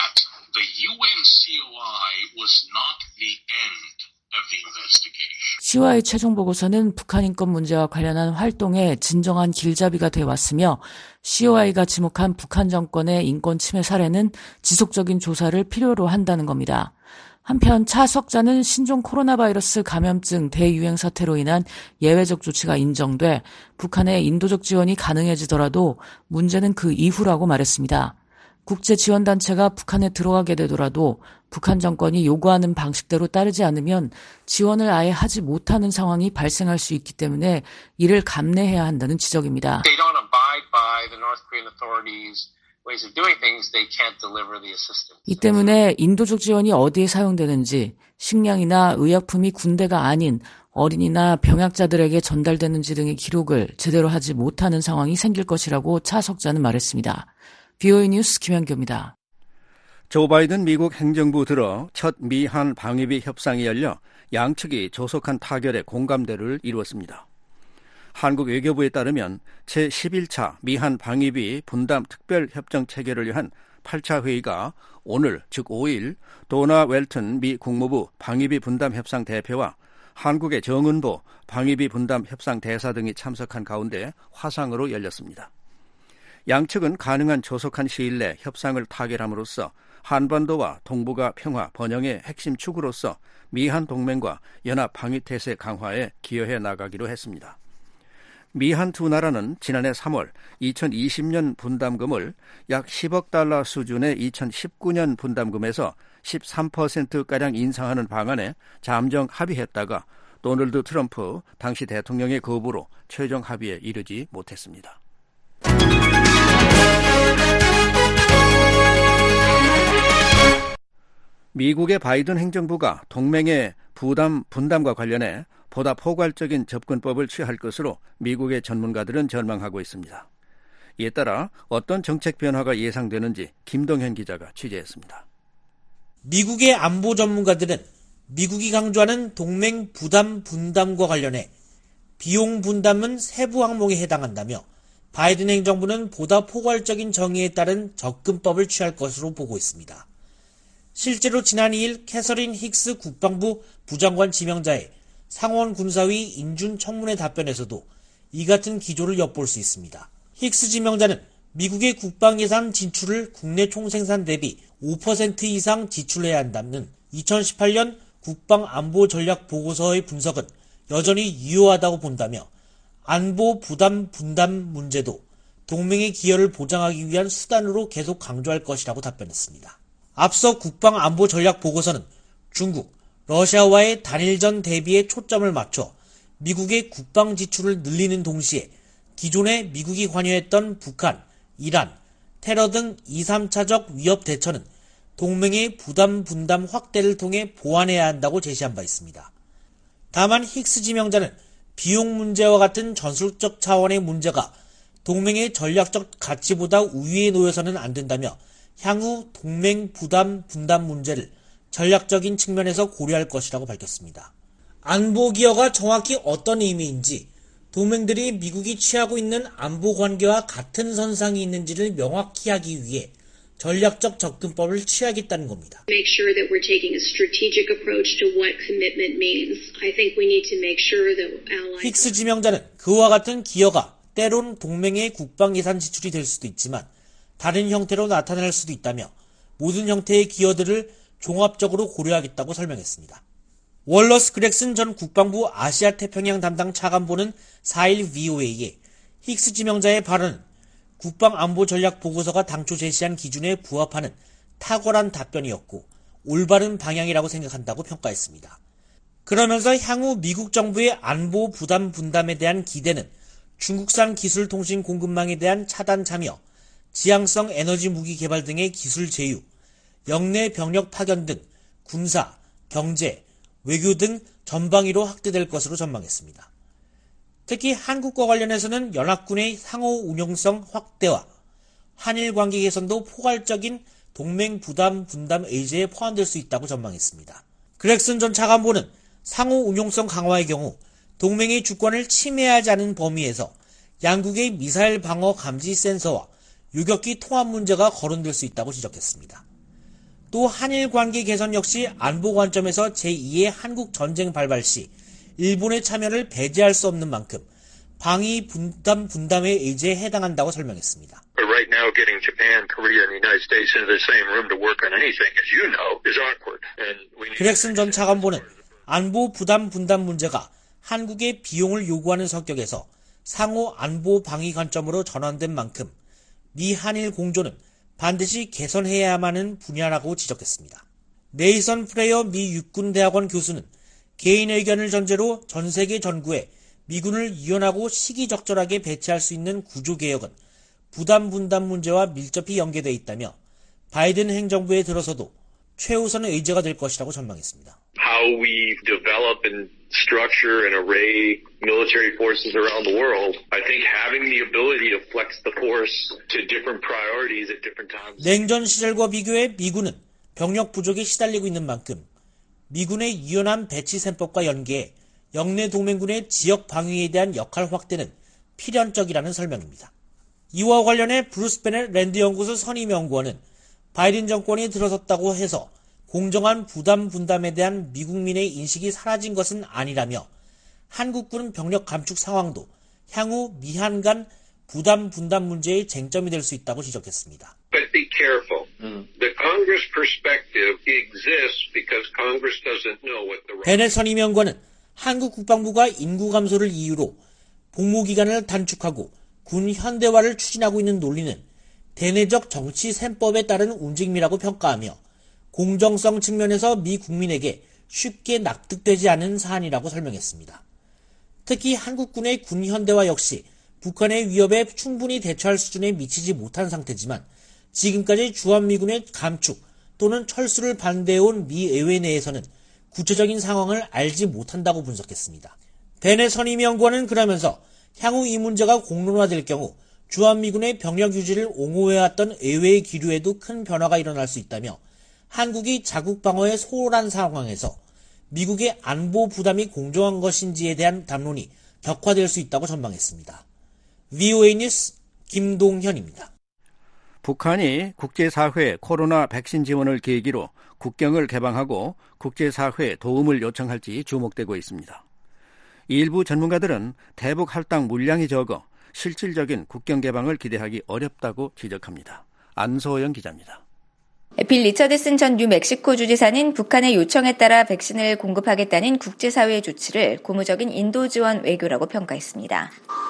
COI 최종보고서는 북한 인권 문제와 관련한 활동에 진정한 길잡이가 되어왔으며 COI가 지목한 북한 정권의 인권 침해 사례는 지속적인 조사를 필요로 한다는 겁니다. 한편 차 석좌는 신종 코로나 바이러스 감염증 대유행 사태로 인한 예외적 조치가 인정돼 북한의 인도적 지원이 가능해지더라도 문제는 그 이후라고 말했습니다. 국제지원단체가 북한에 들어가게 되더라도 북한 정권이 요구하는 방식대로 따르지 않으면 지원을 아예 하지 못하는 상황이 발생할 수 있기 때문에 이를 감내해야 한다는 지적입니다. 이 때문에 인도적 지원이 어디에 사용되는지, 식량이나 의약품이 군대가 아닌 어린이나 병약자들에게 전달되는지 등의 기록을 제대로 하지 못하는 상황이 생길 것이라고 차 석좌는 말했습니다. BOE 뉴스 김현규입니다. 조 바이든 미국 행정부 들어 첫 미한 방위비 협상이 열려 양측이 조속한 타결에 공감대를 이루었습니다. 한국 외교부에 따르면 제11차 미한 방위비 분담 특별협정 체결을 위한 8차 회의가 오늘 즉 5일 도나 웰튼 미 국무부 방위비 분담 협상 대표와 한국의 정은보 방위비 분담 협상 대사 등이 참석한 가운데 화상으로 열렸습니다. 양측은 가능한 조속한 시일 내 협상을 타결함으로써 한반도와 동북아 평화 번영의 핵심 축으로서 미한 동맹과 연합 방위태세 강화에 기여해 나가기로 했습니다. 미한 두 나라는 지난해 3월 2020년 분담금을 약 10억 달러 수준의 2019년 분담금에서 13%가량 인상하는 방안에 잠정 합의했다가 도널드 트럼프 당시 대통령의 거부로 최종 합의에 이르지 못했습니다. 미국의 바이든 행정부가 동맹의 분담과 관련해 보다 포괄적인 접근법을 취할 것으로 미국의 전문가들은 전망하고 있습니다. 이에 따라 어떤 정책 변화가 예상되는지 김동현 기자가 취재했습니다. 미국의 안보 전문가들은 미국이 강조하는 동맹 부담 분담과 관련해 비용 분담은 세부 항목에 해당한다며 바이든 행정부는 보다 포괄적인 정의에 따른 접근법을 취할 것으로 보고 있습니다. 실제로 지난 2일 캐서린 힉스 국방부 부장관 지명자의 상원 군사위 인준 청문회 답변에서도 이 같은 기조를 엿볼 수 있습니다. 힉스 지명자는 미국의 국방 예산 진출을 국내 총생산 대비 5% 이상 지출해야 한다는 2018년 국방 안보 전략 보고서의 분석은 여전히 유효하다고 본다며 안보 부담 분담 문제도 동맹의 기여를 보장하기 위한 수단으로 계속 강조할 것이라고 답변했습니다. 앞서 국방 안보 전략 보고서는 중국, 러시아와의 단일전 대비에 초점을 맞춰 미국의 국방 지출을 늘리는 동시에 기존에 미국이 관여했던 북한, 이란, 테러 등 2, 3차적 위협 대처는 동맹의 부담 분담 확대를 통해 보완해야 한다고 제시한 바 있습니다. 다만 힉스 지명자는 비용 문제와 같은 전술적 차원의 문제가 동맹의 전략적 가치보다 우위에 놓여서는 안 된다며 향후 동맹 부담 분담 문제를 전략적인 측면에서 고려할 것이라고 밝혔습니다. 안보 기여가 정확히 어떤 의미인지 동맹들이 미국이 취하고 있는 안보 관계와 같은 선상이 있는지를 명확히 하기 위해 전략적 접근법을 취하겠다는 겁니다. Make sure that we're taking a strategic approach to what commitment means. I think we need to make sure that allies. 힉스 지명자는 그와 같은 기여가 때론 동맹의 국방 예산 지출이 될 수도 있지만 다른 형태로 나타날 수도 있다며 모든 형태의 기여들을 종합적으로 고려하겠다고 설명했습니다. 월러스 그렉슨 전 국방부 아시아 태평양 담당 차관보는 4일 VOA에 힉스 지명자의 발언은 국방안보 전략 보고서가 당초 제시한 기준에 부합하는 탁월한 답변이었고 올바른 방향이라고 생각한다고 평가했습니다. 그러면서 향후 미국 정부의 안보 부담 분담에 대한 기대는 중국산 기술 통신 공급망에 대한 차단 참여, 지향성 에너지 무기 개발 등의 기술 제휴, 영내 병력 파견 등 군사, 경제, 외교 등 전방위로 확대될 것으로 전망했습니다. 특히 한국과 관련해서는 연합군의 상호 운용성 확대와 한일 관계 개선도 포괄적인 동맹 부담 분담 의제에 포함될 수 있다고 전망했습니다. 그렉슨 전 차관보는 상호 운용성 강화의 경우 동맹의 주권을 침해하지 않은 범위에서 양국의 미사일 방어 감지 센서와 유격기 통합 문제가 거론될 수 있다고 지적했습니다. 또 한일 관계 개선 역시 안보 관점에서 제2의 한국 전쟁 발발 시 일본의 참여를 배제할 수 없는 만큼 방위 분담의 의제에 해당한다고 설명했습니다. Right now, getting Japan, Korea, and the United States into the same room to work on anything, as you know, is awkward. 그렉슨 전 차관보는 안보 부담 분담 문제가 한국의 비용을 요구하는 성격에서 상호 안보 방위 관점으로 전환된 만큼 미 한일 공조는 반드시 개선해야만 하는 분야라고 지적했습니다. 네이선 프레이어 미 육군대학원 교수는 개인 의견을 전제로 전 세계 전구에 미군을 유연하고 시기적절하게 배치할 수 있는 구조개혁은 부담 분담 문제와 밀접히 연계되어 있다며 바이든 행정부에 들어서도 최우선의 의제가 될 것이라고 전망했습니다. How we develop and structure and array military forces around the world, I think having the ability to flex the force to different priorities at different times. 냉전 시절과 비교해 미군은 병력 부족에 시달리고 있는 만큼 미군의 유연한 배치 셈법과 연계해 영내 동맹군의 지역 방위에 대한 역할 확대는 필연적이라는 설명입니다. 이와 관련해 브루스 베넷 랜드 연구소 선임 연구원은 바이든 정권이 들어섰다고 해서 공정한 부담 분담에 대한 미국민의 인식이 사라진 것은 아니라며 한국군 병력 감축 상황도 향후 미한 간 부담 분담 문제의 쟁점이 될 수 있다고 지적했습니다. But be careful. The Congress perspective exists because Congress doesn't know what the 베넷 선임 연구원은 한국 국방부가 인구 감소를 이유로 복무 기간을 단축하고 군 현대화를 추진하고 있는 논리는 대내적 정치 셈법에 따른 움직임이라고 평가하며 공정성 측면에서 미 국민에게 쉽게 납득되지 않은 사안이라고 설명했습니다. 특히 한국군의 군 현대화 역시 북한의 위협에 충분히 대처할 수준에 미치지 못한 상태지만 지금까지 주한미군의 감축 또는 철수를 반대해온 미 의회 내에서는 구체적인 상황을 알지 못한다고 분석했습니다. 베넷 선임연구원은 그러면서 향후 이 문제가 공론화될 경우 주한미군의 병력 유지를 옹호해왔던 의회의 기류에도 큰 변화가 일어날 수 있다며 한국이 자국 방어에 소홀한 상황에서 미국의 안보 부담이 공정한 것인지에 대한 담론이 격화될 수 있다고 전망했습니다. VOA 뉴스 김동현입니다. 북한이 국제사회에 코로나 백신 지원을 계기로 국경을 개방하고 국제사회에 도움을 요청할지 주목되고 있습니다. 일부 전문가들은 대북 할당 물량이 적어 실질적인 국경 개방을 기대하기 어렵다고 지적합니다. 안소영 기자입니다. 빌 리처드슨 전 뉴멕시코 주지사는 북한의 요청에 따라 백신을 공급하겠다는 국제사회의 조치를 고무적인 인도 지원 외교라고 평가했습니다.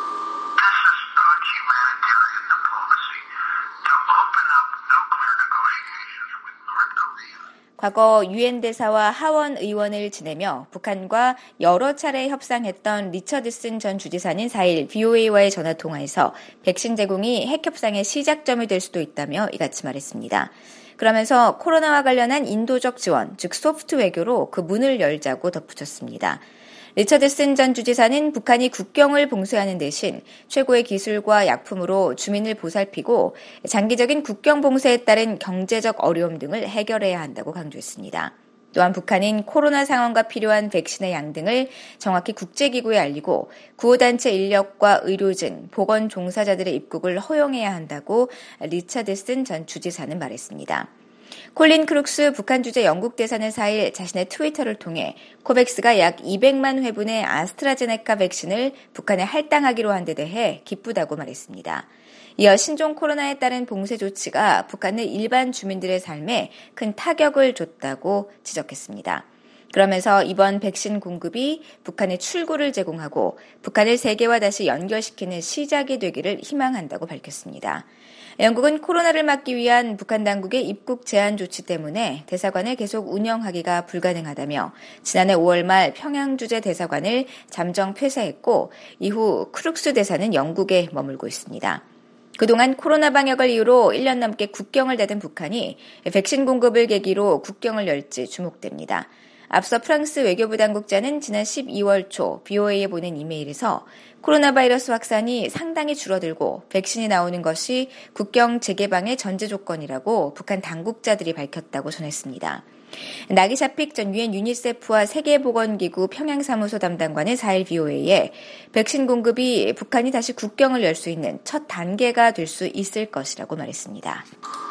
과거 유엔 대사와 하원 의원을 지내며 북한과 여러 차례 협상했던 리처드슨 전 주지사는 4일 VOA와의 전화통화에서 백신 제공이 핵협상의 시작점이 될 수도 있다며 이같이 말했습니다. 그러면서 코로나와 관련한 인도적 지원, 즉 소프트 외교로 그 문을 열자고 덧붙였습니다. 리처드슨 전 주지사는 북한이 국경을 봉쇄하는 대신 최고의 기술과 약품으로 주민을 보살피고 장기적인 국경 봉쇄에 따른 경제적 어려움 등을 해결해야 한다고 강조했습니다. 또한 북한은 코로나 상황과 필요한 백신의 양 등을 정확히 국제기구에 알리고 구호단체 인력과 의료진, 보건 종사자들의 입국을 허용해야 한다고 리처드슨 전 주지사는 말했습니다. 콜린 크룩스 북한 주재 영국 대사는 4일 자신의 트위터를 통해 코백스가 약 200만 회분의 아스트라제네카 백신을 북한에 할당하기로 한 데 대해 기쁘다고 말했습니다. 이어 신종 코로나에 따른 봉쇄 조치가 북한의 일반 주민들의 삶에 큰 타격을 줬다고 지적했습니다. 그러면서 이번 백신 공급이 북한의 출구를 제공하고 북한을 세계와 다시 연결시키는 시작이 되기를 희망한다고 밝혔습니다. 영국은 코로나를 막기 위한 북한 당국의 입국 제한 조치 때문에 대사관을 계속 운영하기가 불가능하다며 지난해 5월 말 평양 주재 대사관을 잠정 폐쇄했고 이후 크룩스 대사는 영국에 머물고 있습니다. 그동안 코로나 방역을 이유로 1년 넘게 국경을 닫은 북한이 백신 공급을 계기로 국경을 열지 주목됩니다. 앞서 프랑스 외교부 당국자는 지난 12월 초 BOA에 보낸 이메일에서 코로나 바이러스 확산이 상당히 줄어들고 백신이 나오는 것이 국경 재개방의 전제 조건이라고 북한 당국자들이 밝혔다고 전했습니다. 나기 샤픽 전 유엔 유니세프와 세계보건기구 평양사무소 담당관은 4일 BOA에 백신 공급이 북한이 다시 국경을 열 수 있는 첫 단계가 될 수 있을 것이라고 말했습니다.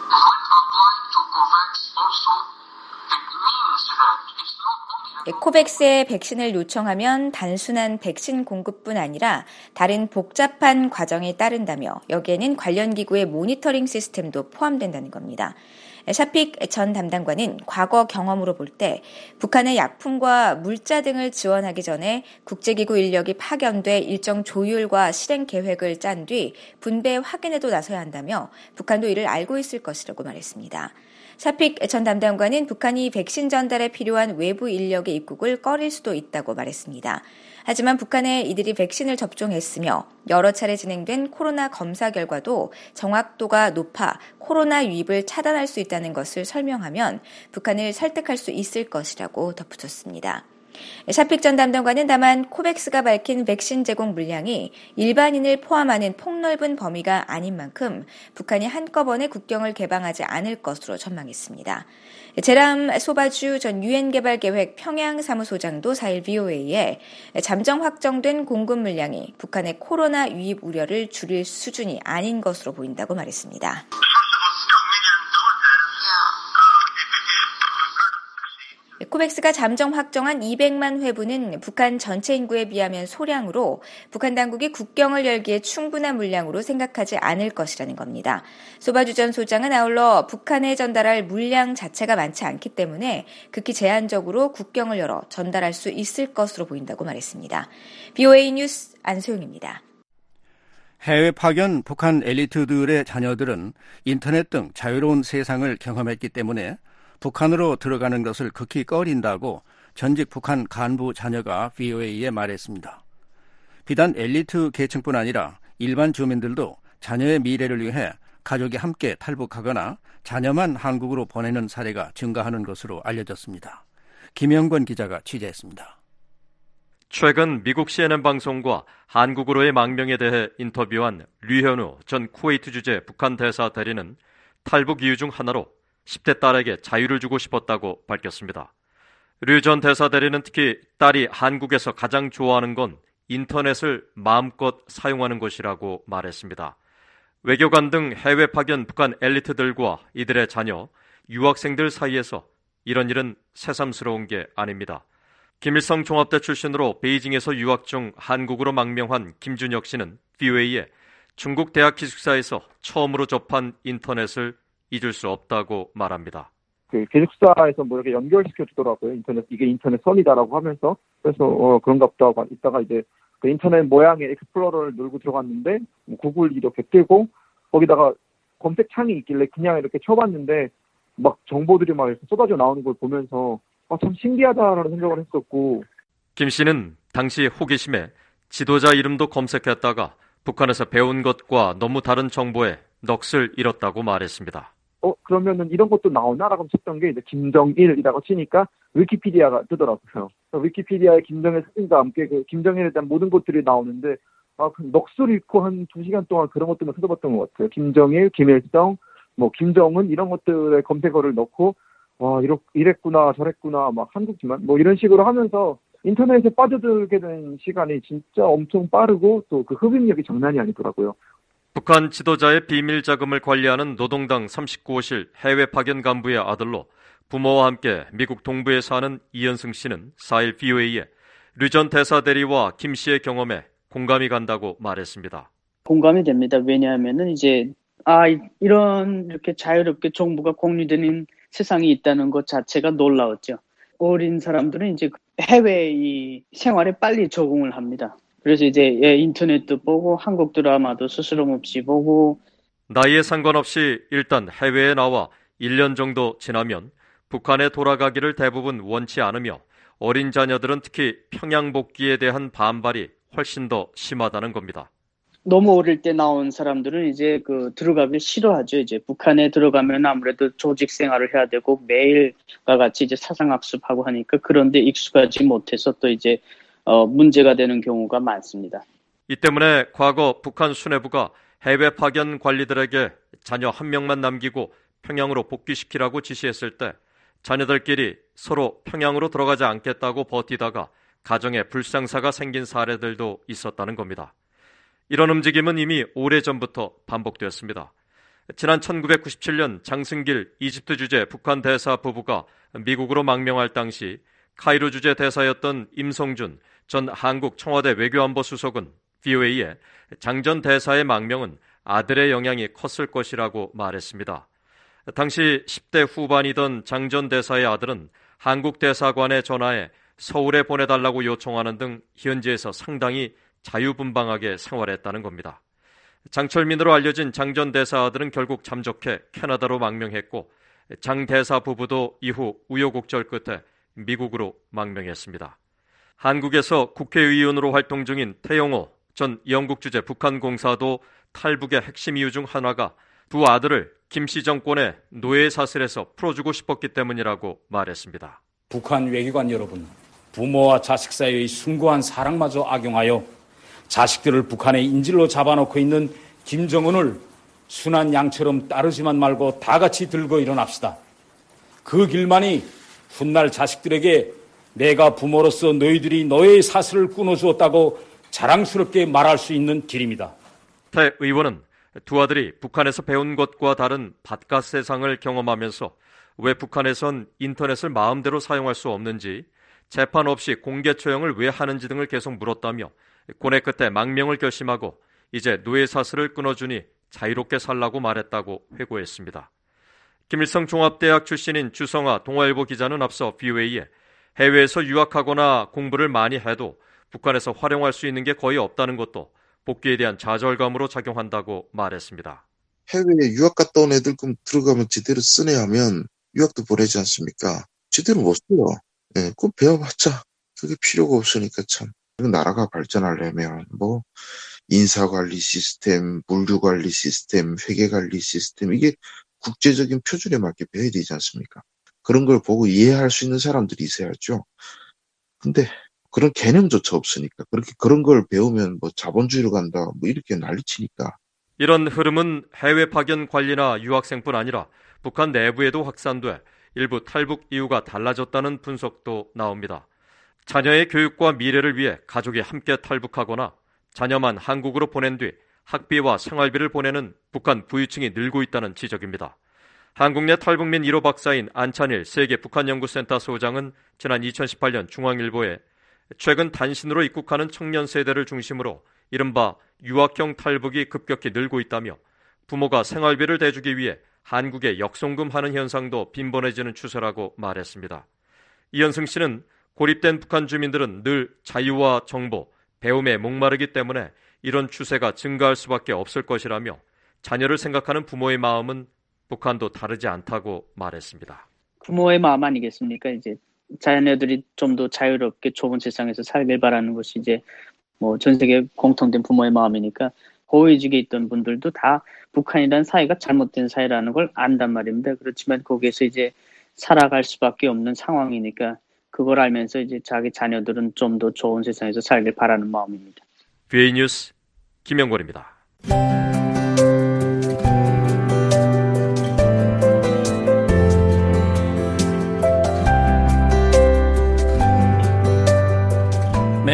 코백스에 백신을 요청하면 단순한 백신 공급뿐 아니라 다른 복잡한 과정이 따른다며 여기에는 관련 기구의 모니터링 시스템도 포함된다는 겁니다. 샤픽 전 담당관은 과거 경험으로 볼 때 북한의 약품과 물자 등을 지원하기 전에 국제기구 인력이 파견돼 일정 조율과 실행 계획을 짠 뒤 분배 확인에도 나서야 한다며 북한도 이를 알고 있을 것이라고 말했습니다. 샤픽 전 담당관은 북한이 백신 전달에 필요한 외부 인력의 입국을 꺼릴 수도 있다고 말했습니다. 하지만 북한에 이들이 백신을 접종했으며 여러 차례 진행된 코로나 검사 결과도 정확도가 높아 코로나 유입을 차단할 수 있다는 것을 설명하면 북한을 설득할 수 있을 것이라고 덧붙였습니다. 샤픽 전 담당관은 다만 코백스가 밝힌 백신 제공 물량이 일반인을 포함하는 폭넓은 범위가 아닌 만큼 북한이 한꺼번에 국경을 개방하지 않을 것으로 전망했습니다. 제람 소바주 전 유엔개발계획 평양사무소장도 4일 BOA에 잠정 확정된 공급 물량이 북한의 코로나 유입 우려를 줄일 수준이 아닌 것으로 보인다고 말했습니다. 코백스가 잠정 확정한 200만 회분은 북한 전체 인구에 비하면 소량으로 북한 당국이 국경을 열기에 충분한 물량으로 생각하지 않을 것이라는 겁니다. 소바주 전 소장은 아울러 북한에 전달할 물량 자체가 많지 않기 때문에 극히 제한적으로 국경을 열어 전달할 수 있을 것으로 보인다고 말했습니다. BOA 뉴스 안소영입니다. 해외 파견 북한 엘리트들의 자녀들은 인터넷 등 자유로운 세상을 경험했기 때문에 북한으로 들어가는 것을 극히 꺼린다고 전직 북한 간부 자녀가 VOA에 말했습니다. 비단 엘리트 계층뿐 아니라 일반 주민들도 자녀의 미래를 위해 가족이 함께 탈북하거나 자녀만 한국으로 보내는 사례가 증가하는 것으로 알려졌습니다. 김영권 기자가 취재했습니다. 최근 미국 CNN 방송과 한국으로의 망명에 대해 인터뷰한 류현우 전 쿠웨이트 주재 북한 대사 대리는 탈북 이유 중 하나로 10대 딸에게 자유를 주고 싶었다고 밝혔습니다. 류 전 대사 대리는 특히 딸이 한국에서 가장 좋아하는 건 인터넷을 마음껏 사용하는 것이라고 말했습니다. 외교관 등 해외 파견 북한 엘리트들과 이들의 자녀, 유학생들 사이에서 이런 일은 새삼스러운 게 아닙니다. 김일성 종합대 출신으로 베이징에서 유학 중 한국으로 망명한 김준혁 씨는 VOA에 중국 대학 기숙사에서 처음으로 접한 인터넷을 잊을 수 없다고 말합니다. 기숙사에서 뭐 이렇게 연결시켜 주더라고요. 이게 인터넷 선이다라고 하면서. 그래서 그런가 보다 있다가 이제 그 인터넷 모양의 익스플로러를 누르고 들어갔는데 구글 이렇게 뜨고 거기다가 검색창이 있길래 그냥 이렇게 쳐봤는데 막 정보들이 막 이렇게 쏟아져 나오는 걸 보면서 참 신기하다라는 생각을 했었고. 김 씨는 당시 호기심에 지도자 이름도 검색했다가 북한에서 배운 것과 너무 다른 정보에 넋을 잃었다고 말했습니다. 그러면은 이런 것도 나오나라고 쳤던 게 이제 김정일이라고 치니까 위키피디아가 뜨더라고요. 위키피디아에 김정일 사진과 함께 그 김정일에 대한 모든 것들이 나오는데 그 넋을 잃고 한 2시간 동안 그런 것들만 찾아봤던 것 같아요. 김정일, 김일성, 김정은 이런 것들의 검색어를 넣고 이랬구나 저랬구나 막 한국지만 뭐 이런 식으로 하면서 인터넷에 빠져들게 된 시간이 진짜 엄청 빠르고 또 그 흡입력이 장난이 아니더라고요. 북한 지도자의 비밀 자금을 관리하는 노동당 39호실 해외 파견 간부의 아들로 부모와 함께 미국 동부에 사는 이현승 씨는 4일 VOA에 류 전 대사 대리와 김 씨의 경험에 공감이 간다고 말했습니다. 공감이 됩니다. 왜냐하면은 이제 이렇게 자유롭게 정보가 공유되는 세상이 있다는 것 자체가 놀라웠죠. 어린 사람들은 이제 해외 이 생활에 빨리 적응을 합니다. 그래서 이제 인터넷도 보고 한국 드라마도 스스럼 없이 보고 나이에 상관없이 일단 해외에 나와 1년 정도 지나면 북한에 돌아가기를 대부분 원치 않으며 어린 자녀들은 특히 평양 복귀에 대한 반발이 훨씬 더 심하다는 겁니다. 너무 어릴 때 나온 사람들은 이제 들어가기 싫어하죠. 이제 북한에 들어가면 아무래도 조직 생활을 해야 되고 매일과 같이 이제 사상학습하고 하니까 그런데 익숙하지 못해서 또 이제 문제가 되는 경우가 많습니다. 이 때문에 과거 북한 수뇌부가 해외 파견 관리들에게 자녀 한 명만 남기고 평양으로 복귀시키라고 지시했을 때 자녀들끼리 서로 평양으로 들어가지 않겠다고 버티다가 가정에 불상사가 생긴 사례들도 있었다는 겁니다. 이런 움직임은 이미 오래전부터 반복되었습니다. 지난 1997년 장승길 이집트 주재 북한 대사 부부가 미국으로 망명할 당시 카이로 주재 대사였던 임성준 전 한국 청와대 외교안보 수석은 VOA에 장 전 대사의 망명은 아들의 영향이 컸을 것이라고 말했습니다. 당시 10대 후반이던 장 전 대사의 아들은 한국 대사관에 전화해 서울에 보내달라고 요청하는 등 현지에서 상당히 자유분방하게 생활했다는 겁니다. 장철민으로 알려진 장 전 대사 아들은 결국 잠적해 캐나다로 망명했고 장 대사 부부도 이후 우여곡절 끝에 미국으로 망명했습니다. 한국에서 국회의원으로 활동 중인 태영호 전 영국 주재 북한 공사도 탈북의 핵심 이유 중 하나가 두 아들을 김씨 정권의 노예 사슬에서 풀어주고 싶었기 때문이라고 말했습니다. 북한 외교관 여러분, 부모와 자식 사이의 숭고한 사랑마저 악용하여 자식들을 북한의 인질로 잡아놓고 있는 김정은을 순한 양처럼 따르지만 말고 다 같이 들고 일어납시다. 그 길만이 훗날 자식들에게 내가 부모로서 너희들이 너의 사슬을 끊어주었다고 자랑스럽게 말할 수 있는 길입니다. 태 의원은 두 아들이 북한에서 배운 것과 다른 바깥 세상을 경험하면서 왜 북한에선 인터넷을 마음대로 사용할 수 없는지, 재판 없이 공개 처형을 왜 하는지 등을 계속 물었다며 고뇌 끝에 망명을 결심하고 이제 노예 사슬을 끊어주니 자유롭게 살라고 말했다고 회고했습니다. 김일성 종합대학 출신인 주성아 동아일보 기자는 앞서 VOA에 해외에서 유학하거나 공부를 많이 해도 북한에서 활용할 수 있는 게 거의 없다는 것도 복귀에 대한 좌절감으로 작용한다고 말했습니다. 해외에 유학 갔다 온 애들 그럼 들어가면 제대로 쓰네 하면 유학도 보내지 않습니까? 제대로 못 써요. 그거 배워봤자 그게 필요가 없으니까 참. 나라가 발전하려면 뭐 인사관리 시스템, 물류관리 시스템, 회계관리 시스템 이게 국제적인 표준에 맞게 배워야 되지 않습니까? 그런 걸 보고 이해할 수 있는 사람들이 있어야죠. 근데 그런 개념조차 없으니까 그런 걸 배우면 뭐 자본주의로 간다 뭐 이렇게 난리치니까. 이런 흐름은 해외 파견 관리나 유학생뿐 아니라 북한 내부에도 확산돼 일부 탈북 이유가 달라졌다는 분석도 나옵니다. 자녀의 교육과 미래를 위해 가족이 함께 탈북하거나 자녀만 한국으로 보낸 뒤 학비와 생활비를 보내는 북한 부유층이 늘고 있다는 지적입니다. 한국 내 탈북민 1호 박사인 안찬일 세계 북한연구센터 소장은 지난 2018년 중앙일보에 최근 단신으로 입국하는 청년 세대를 중심으로 이른바 유학형 탈북이 급격히 늘고 있다며 부모가 생활비를 대주기 위해 한국에 역송금하는 현상도 빈번해지는 추세라고 말했습니다. 이현승 씨는 고립된 북한 주민들은 늘 자유와 정보, 배움에 목마르기 때문에 이런 추세가 증가할 수밖에 없을 것이라며 자녀를 생각하는 부모의 마음은 북한도 다르지 않다고 말했습니다. 부모의 마음 아니겠습니까? 이제 자녀들이 좀 더 자유롭게 좁은 세상에서 살길 바라는 것이 이제 뭐 전 세계 공통된 부모의 마음이니까 고위직에 있던 분들도 다 북한이라는 사회가 잘못된 사회라는 걸 안단 말입니다. 그렇지만 거기에서 이제 살아갈 수밖에 없는 상황이니까 그걸 알면서 이제 자기 자녀들은 좀 더 좋은 세상에서 살길 바라는 마음입니다. VA 뉴스 김영권입니다.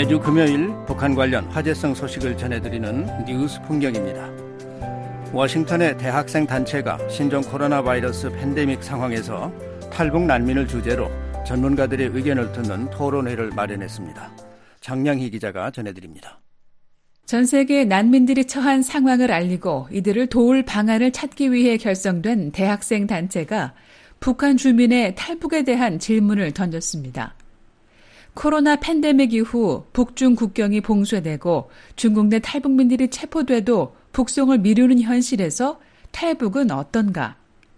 매주 금요일 북한 관련 화제성 소식을 전해드리는 뉴스 풍경입니다. 워싱턴의 대학생 단체가 신종 코로나 바이러스 팬데믹 상황에서 탈북 난민을 주제로 전문가들의 의견을 듣는 토론회를 마련했습니다. 장량희 기자가 전해드립니다. 전 세계 난민들이 처한 상황을 알리고 이들을 도울 방안을 찾기 위해 결성된 대학생 단체가 북한 주민의 탈북에 대한 질문을 던졌습니다. 코로나 팬데믹 이후 북중 국경이 봉쇄되고 중국 내 탈북민들이 체포돼도 북송을 미루는 현실에서 탈북은 어떤가?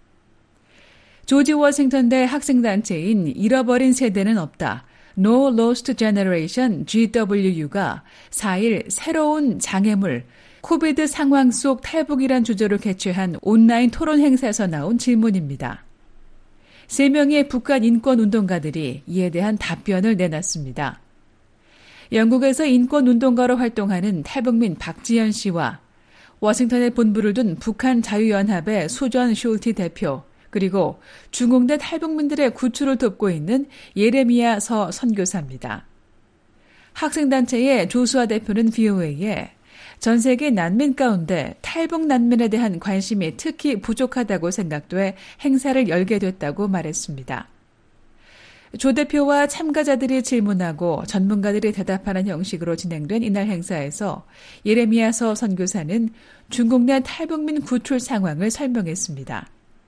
조지 워싱턴대 학생단체인 잃어버린 세대는 없다. No Lost Generation GWU가 4일 새로운 장애물, 코비드 상황 속 탈북이란 주제로 개최한 온라인 토론 행사에서 나온 질문입니다. 3명의 북한 인권운동가들이 이에 대한 답변을 내놨습니다. 영국에서 인권운동가로 활동하는 탈북민 박지연 씨와 워싱턴에 본부를 둔 북한 자유연합의 수전 숄티 대표, 그리고 중국내 탈북민들의 구출을 돕고 있는 예레미야 서 선교사입니다. 학생단체의 조수아 대표는 VOA에 전 세계 난민 가운데 탈북 난민에 대한 관심이 특히 부족하다고 생각돼 행사를 열게 됐다고 말했습니다. 조 대표와 참가자들이 질문하고 전문가들이 대답하는 형식으로 진행된 이날 행사에서 예레미야 서 선교사는 중국 내 탈북민 구출 상황을 설명했습니다.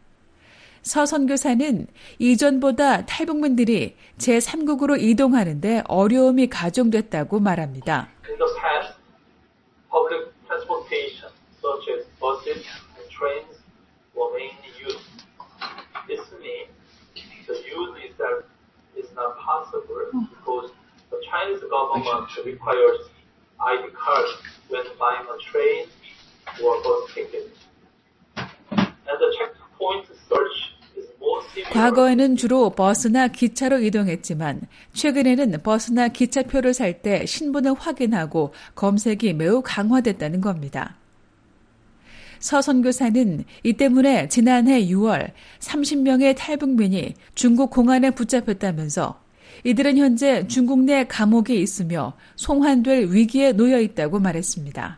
서 선교사는 이전보다 탈북민들이 제3국으로 이동하는데 어려움이 가중됐다고 말합니다. In the past, public transportation such as buses and trains were mainly used. This means the use itself is not possible because the Chinese government requires ID cards when buying a train or bus ticket. And the checkpoint search 과거에는 주로 버스나 기차로 이동했지만 최근에는 버스나 기차표를 살 때 신분을 확인하고 검색이 매우 강화됐다는 겁니다. 서 선교사는 이 때문에 지난해 6월 30명의 탈북민이 중국 공안에 붙잡혔다면서 이들은 현재 중국 내 감옥에 있으며 송환될 위기에 놓여 있다고 말했습니다.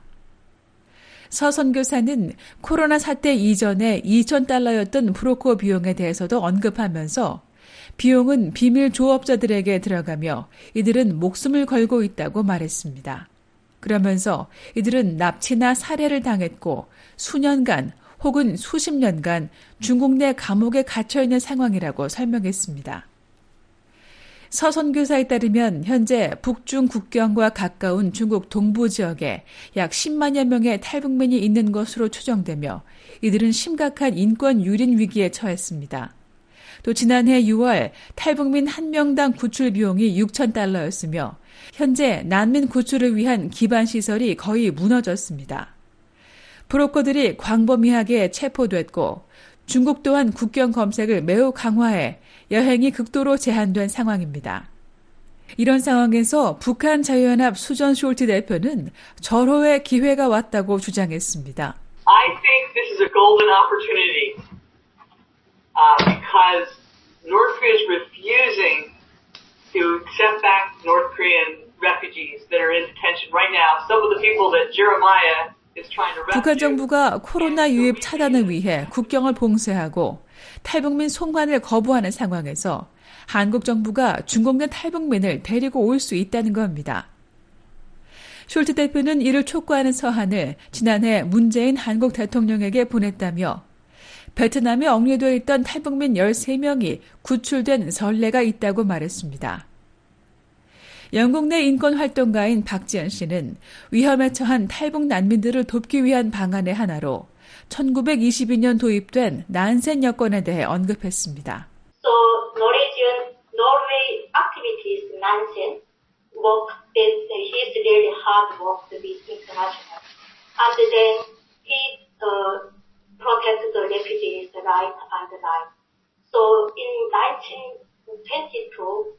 서 선교사는 코로나 사태 이전에 $2,000였던 브로커 비용에 대해서도 언급하면서 비용은 비밀 조업자들에게 들어가며 이들은 목숨을 걸고 있다고 말했습니다. 그러면서 이들은 납치나 살해를 당했고 수년간 혹은 수십 년간 중국 내 감옥에 갇혀있는 상황이라고 설명했습니다. 서 선교사에 따르면 현재 북중 국경과 가까운 중국 동부 지역에 약 10만여 명의 탈북민이 있는 것으로 추정되며 이들은 심각한 인권 유린 위기에 처했습니다. 또 지난해 6월 탈북민 1명당 구출 비용이 $6,000였으며 현재 난민 구출을 위한 기반 시설이 거의 무너졌습니다. 브로커들이 광범위하게 체포됐고 중국 또한 국경 검색을 매우 강화해 여행이 극도로 제한된 상황입니다. 이런 상황에서 북한 자유연합 수전 숄티 대표는 절호의 기회가 왔다고 주장했습니다. I think this is a golden opportunity because North Korea is refusing to accept back North Korean refugees that are in detention right now. Some of the people that Jeremiah 북한 정부가 코로나 유입 차단을 위해 국경을 봉쇄하고 탈북민 송환을 거부하는 상황에서 한국 정부가 중국 내 탈북민을 데리고 올 수 있다는 겁니다. 숄트 대표는 이를 촉구하는 서한을 지난해 문재인 한국 대통령에게 보냈다며 베트남에 억류되어 있던 탈북민 13명이 구출된 선례가 있다고 말했습니다. 영국 내 인권활동가인 박지연 씨는 위험에 처한 탈북 난민들을 돕기 위한 방안의 하나로 1922년 도입된 난센 여권에 대해 언급했습니다. So Norway activities Nansen work that he's really hard work with international, and then he protect the refugees right and right. So in 1922.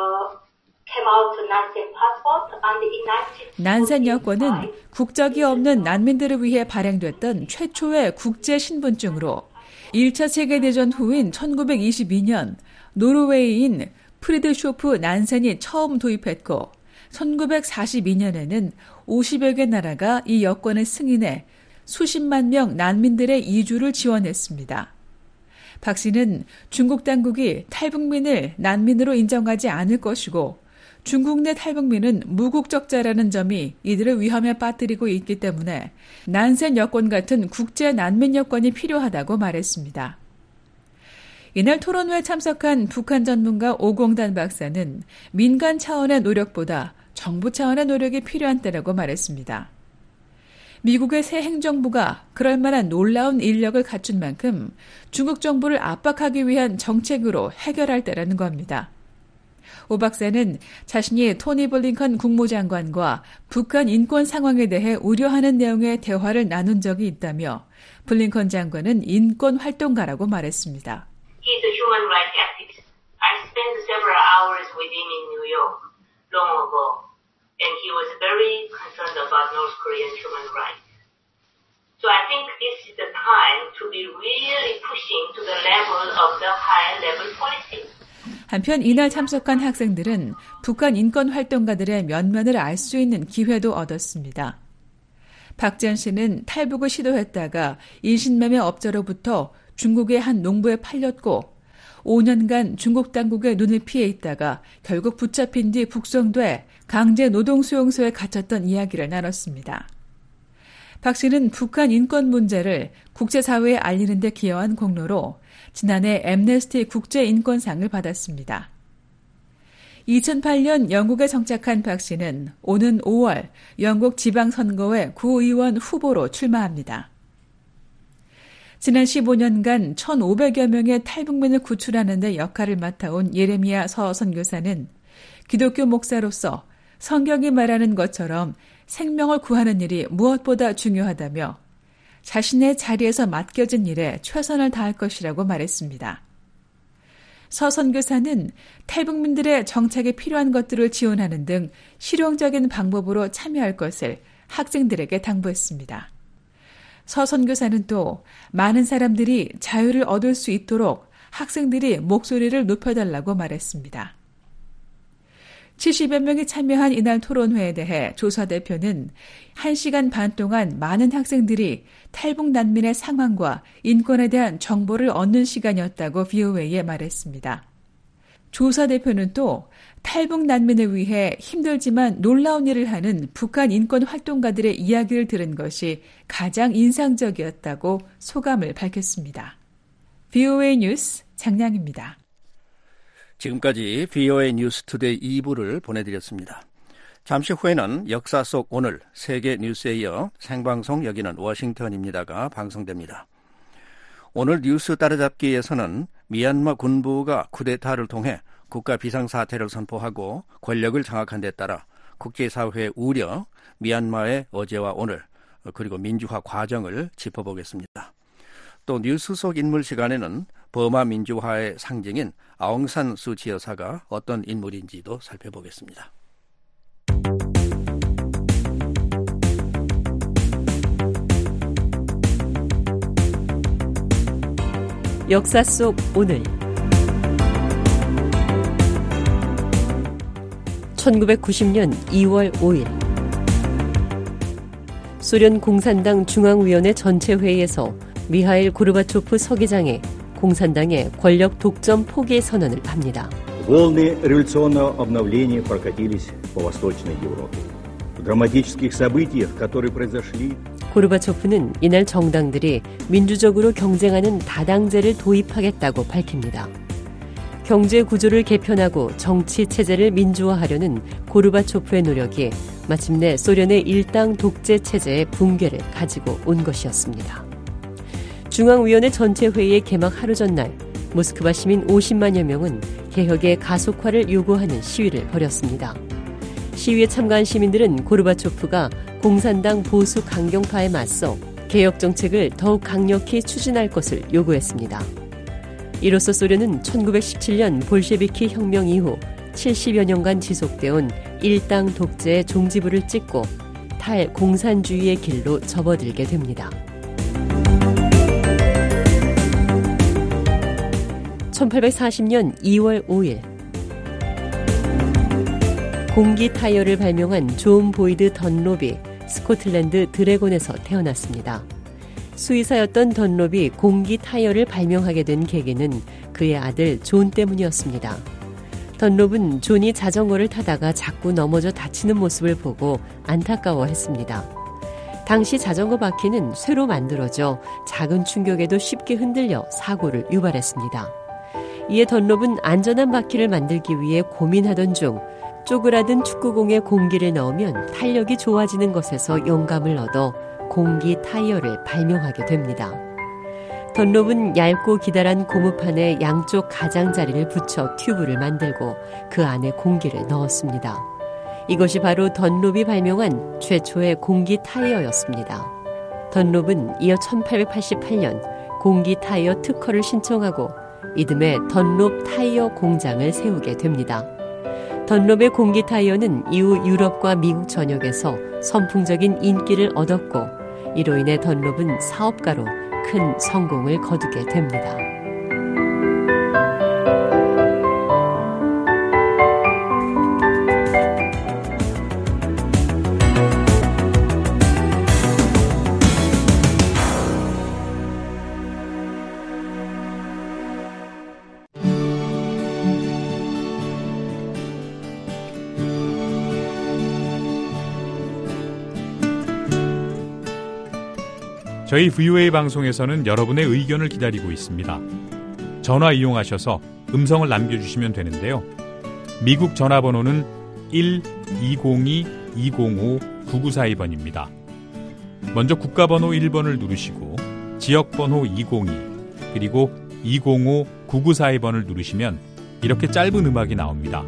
난센 여권은 국적이 없는 난민들을 위해 발행됐던 최초의 국제 신분증으로 1차 세계대전 후인 1922년 노르웨이인 프리드쇼프 난센이 처음 도입했고 1942년에는 50여 개 나라가 이 여권을 승인해 수십만 명 난민들의 이주를 지원했습니다. 박 씨는 중국 당국이 탈북민을 난민으로 인정하지 않을 것이고 중국 내 탈북민은 무국적자라는 점이 이들을 위험에 빠뜨리고 있기 때문에 난센 여권 같은 국제 난민 여권이 필요하다고 말했습니다. 이날 토론회에 참석한 북한 전문가 오공단 박사는 민간 차원의 노력보다 정부 차원의 노력이 필요한 때라고 말했습니다. 미국의 새 행정부가 그럴 만한 놀라운 인력을 갖춘 만큼 중국 정부를 압박하기 위한 정책으로 해결할 때라는 겁니다. 오 박사는 자신이 토니 블링컨 국무장관과 북한 인권 상황에 대해 우려하는 내용의 대화를 나눈 적이 있다며 블링컨 장관은 인권 활동가라고 말했습니다. He's a human rights activist. I spent several hours with him in New York long ago, and he was very concerned about North Korean human rights. So I think this is the time to be really pushing to the level of the higher level policy. 한편 이날 참석한 학생들은 북한 인권 활동가들의 면면을 알 수 있는 기회도 얻었습니다. 박지현 씨는 탈북을 시도했다가 인신매매 업자로부터 중국의 한 농부에 팔렸고 5년간 중국 당국의 눈을 피해 있다가 결국 붙잡힌 뒤 북송돼 강제 노동수용소에 갇혔던 이야기를 나눴습니다. 박 씨는 북한 인권 문제를 국제사회에 알리는 데 기여한 공로로 지난해 앰네스티 국제인권상을 받았습니다. 2008년 영국에 정착한 박 씨는 오는 5월 영국 지방선거에 구의원 후보로 출마합니다. 지난 15년간 1,500여 명의 탈북민을 구출하는 데 역할을 맡아온 예레미야 서 선교사는 기독교 목사로서 성경이 말하는 것처럼 생명을 구하는 일이 무엇보다 중요하다며 자신의 자리에서 맡겨진 일에 최선을 다할 것이라고 말했습니다. 서 선교사는 탈북민들의 정착에 필요한 것들을 지원하는 등 실용적인 방법으로 참여할 것을 학생들에게 당부했습니다. 서 선교사는 또 많은 사람들이 자유를 얻을 수 있도록 학생들이 목소리를 높여달라고 말했습니다. 70여 명이 참여한 이날 토론회에 대해 조사 대표는 1시간 반 동안 많은 학생들이 탈북 난민의 상황과 인권에 대한 정보를 얻는 시간이었다고 VOA에 말했습니다. 조사 대표는 또 탈북 난민을 위해 힘들지만 놀라운 일을 하는 북한 인권 활동가들의 이야기를 들은 것이 가장 인상적이었다고 소감을 밝혔습니다. VOA 뉴스 장량입니다. 지금까지 VOA 뉴스 투데이 2부를 보내드렸습니다. 잠시 후에는 역사 속 오늘 세계 뉴스에 이어 생방송 여기는 워싱턴입니다가 방송됩니다. 오늘 뉴스 따라잡기에서는 미얀마 군부가 쿠데타를 통해 국가 비상사태를 선포하고 권력을 장악한 데 따라 국제사회의 우려, 미얀마의 어제와 오늘, 그리고 민주화 과정을 짚어보겠습니다. 또 뉴스 속 인물 시간에는 버마 민주화의 상징인 아웅산 수치 여사가 어떤 인물인지도 살펴보겠습니다. 역사 속 오늘 1990년 2월 5일 소련 공산당 중앙위원회 전체 회의에서 미하일 고르바초프 서기장이 공산당의 권력 독점 포기 선언을 합니다. Волны революционного обновления прокатились по Восточной Европе. В драматических событиях, которые произошли, 고르바초프는 이날 정당들이 민주적으로 경쟁하는 다당제를 도입하겠다고 밝힙니다. 경제 구조를 개편하고 정치 체제를 민주화하려는 고르바초프의 노력이 마침내 소련의 일당 독재 체제의 붕괴를 가지고 온 것이었습니다. 중앙위원회 전체 회의의 개막 하루 전날 모스크바 시민 50만여 명은 개혁의 가속화를 요구하는 시위를 벌였습니다. 시위에 참가한 시민들은 고르바초프가 공산당 보수 강경파에 맞서 개혁 정책을 더욱 강력히 추진할 것을 요구했습니다. 이로써 소련은 1917년 볼셰비키 혁명 이후 70여 년간 지속되어온 일당 독재의 종지부를 찍고 탈공산주의의 길로 접어들게 됩니다. 1840년 2월 5일 공기 타이어를 발명한 존 보이드 던롭이 스코틀랜드 드래곤에서 태어났습니다. 수의사였던 던롭이 공기 타이어를 발명하게 된 계기는 그의 아들 존 때문이었습니다. 던롭은 존이 자전거를 타다가 자꾸 넘어져 다치는 모습을 보고 안타까워했습니다. 당시 자전거 바퀴는 쇠로 만들어져 작은 충격에도 쉽게 흔들려 사고를 유발했습니다. 이에 던롭은 안전한 바퀴를 만들기 위해 고민하던 중 쪼그라든 축구공에 공기를 넣으면 탄력이 좋아지는 것에서 영감을 얻어 공기 타이어를 발명하게 됩니다. 던롭은 얇고 기다란 고무판에 양쪽 가장자리를 붙여 튜브를 만들고 그 안에 공기를 넣었습니다. 이것이 바로 던롭이 발명한 최초의 공기 타이어였습니다. 던롭은 이어 1888년 공기 타이어 특허를 신청하고 이듬해 던롭 타이어 공장을 세우게 됩니다. 던롭의 공기 타이어는 이후 유럽과 미국 전역에서 선풍적인 인기를 얻었고 이로 인해 던롭은 사업가로 큰 성공을 거두게 됩니다. 저희 VOA 방송에서는 여러분의 의견을 기다리고 있습니다. 전화 이용하셔서 음성을 남겨주시면 되는데요. 미국 전화번호는 1-202-205-9942번입니다. 먼저 국가번호 1번을 누르시고 지역번호 202 그리고 205-9942번을 누르시면 이렇게 짧은 음악이 나옵니다.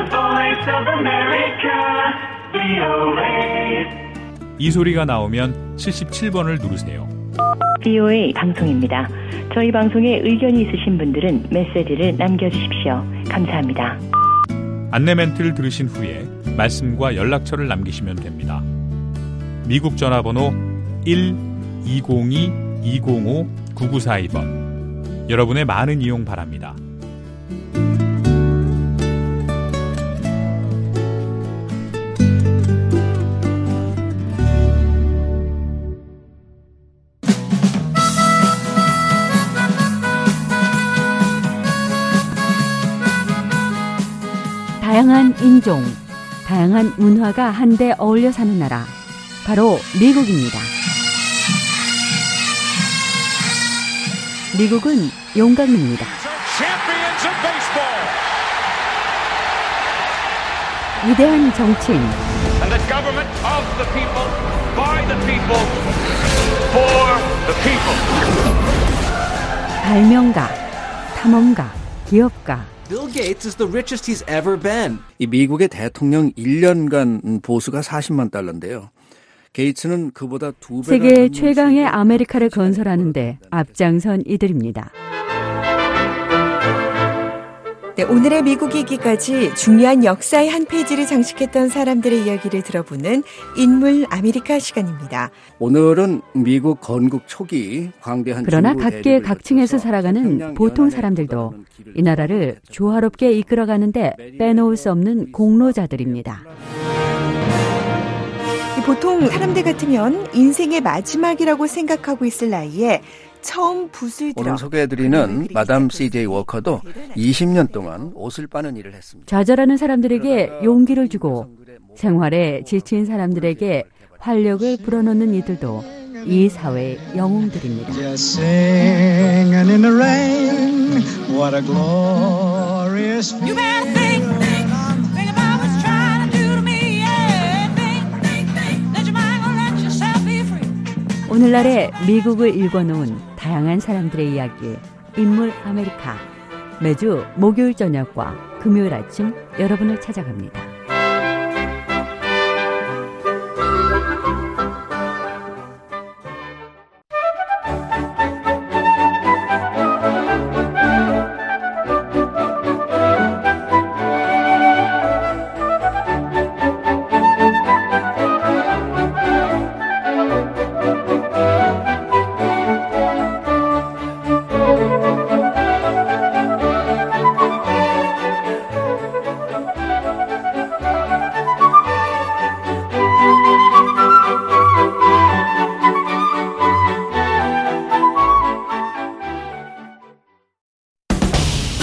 이 소리가 나오면 77번을 누르세요. VOA 방송입니다. 저희 방송에 의견이 있으신 분들은 메시지를 남겨주십시오. 감사합니다. 안내 멘트를 들으신 후에 말씀과 연락처를 남기시면 됩니다. 미국 전화번호 1-202-205-9942번. 여러분의 많은 이용 바랍니다. 다양한 인종, 다양한 문화가 한데 어울려 사는 나라, 바로 미국입니다. 미국은 용광로입니다. 위대한 정치인, 발명가, 탐험가, 기업가. Bill Gates is the richest he's ever been. 이 미국의 대통령 1년간 보수가 $400,000,000인데요. 게이츠는 그보다 2배가 세계 최강의 아메리카를 건설하는데 앞장선 이들입니다. 네, 오늘의 미국 이기까지 중요한 역사의 한 페이지를 장식했던 사람들의 이야기를 들어보는 인물 아메리카 시간입니다. 오늘은 미국 건국 초기 광대한 그러나 각계 각층에서 살아가는 보통 사람들도 이 나라를 조화롭게 이끌어가는데 빼놓을 수 없는 공로자들입니다. 보통 사람들 같으면 인생의 마지막이라고 생각하고 있을 나이에 처음 붓을 들어 오늘 소개해드리는 마담 C.J. 워커도 20년 동안 옷을 빠는 일을 했습니다. 좌절하는 사람들에게 용기를 주고 생활에 지친 사람들에게 활력을 불어넣는 이들도 이 사회의 영웅들입니다. 오늘날의 미국을 읽어놓은 다양한 사람들의 이야기, 인물 아메리카. 매주 목요일 저녁과 금요일 아침 여러분을 찾아갑니다.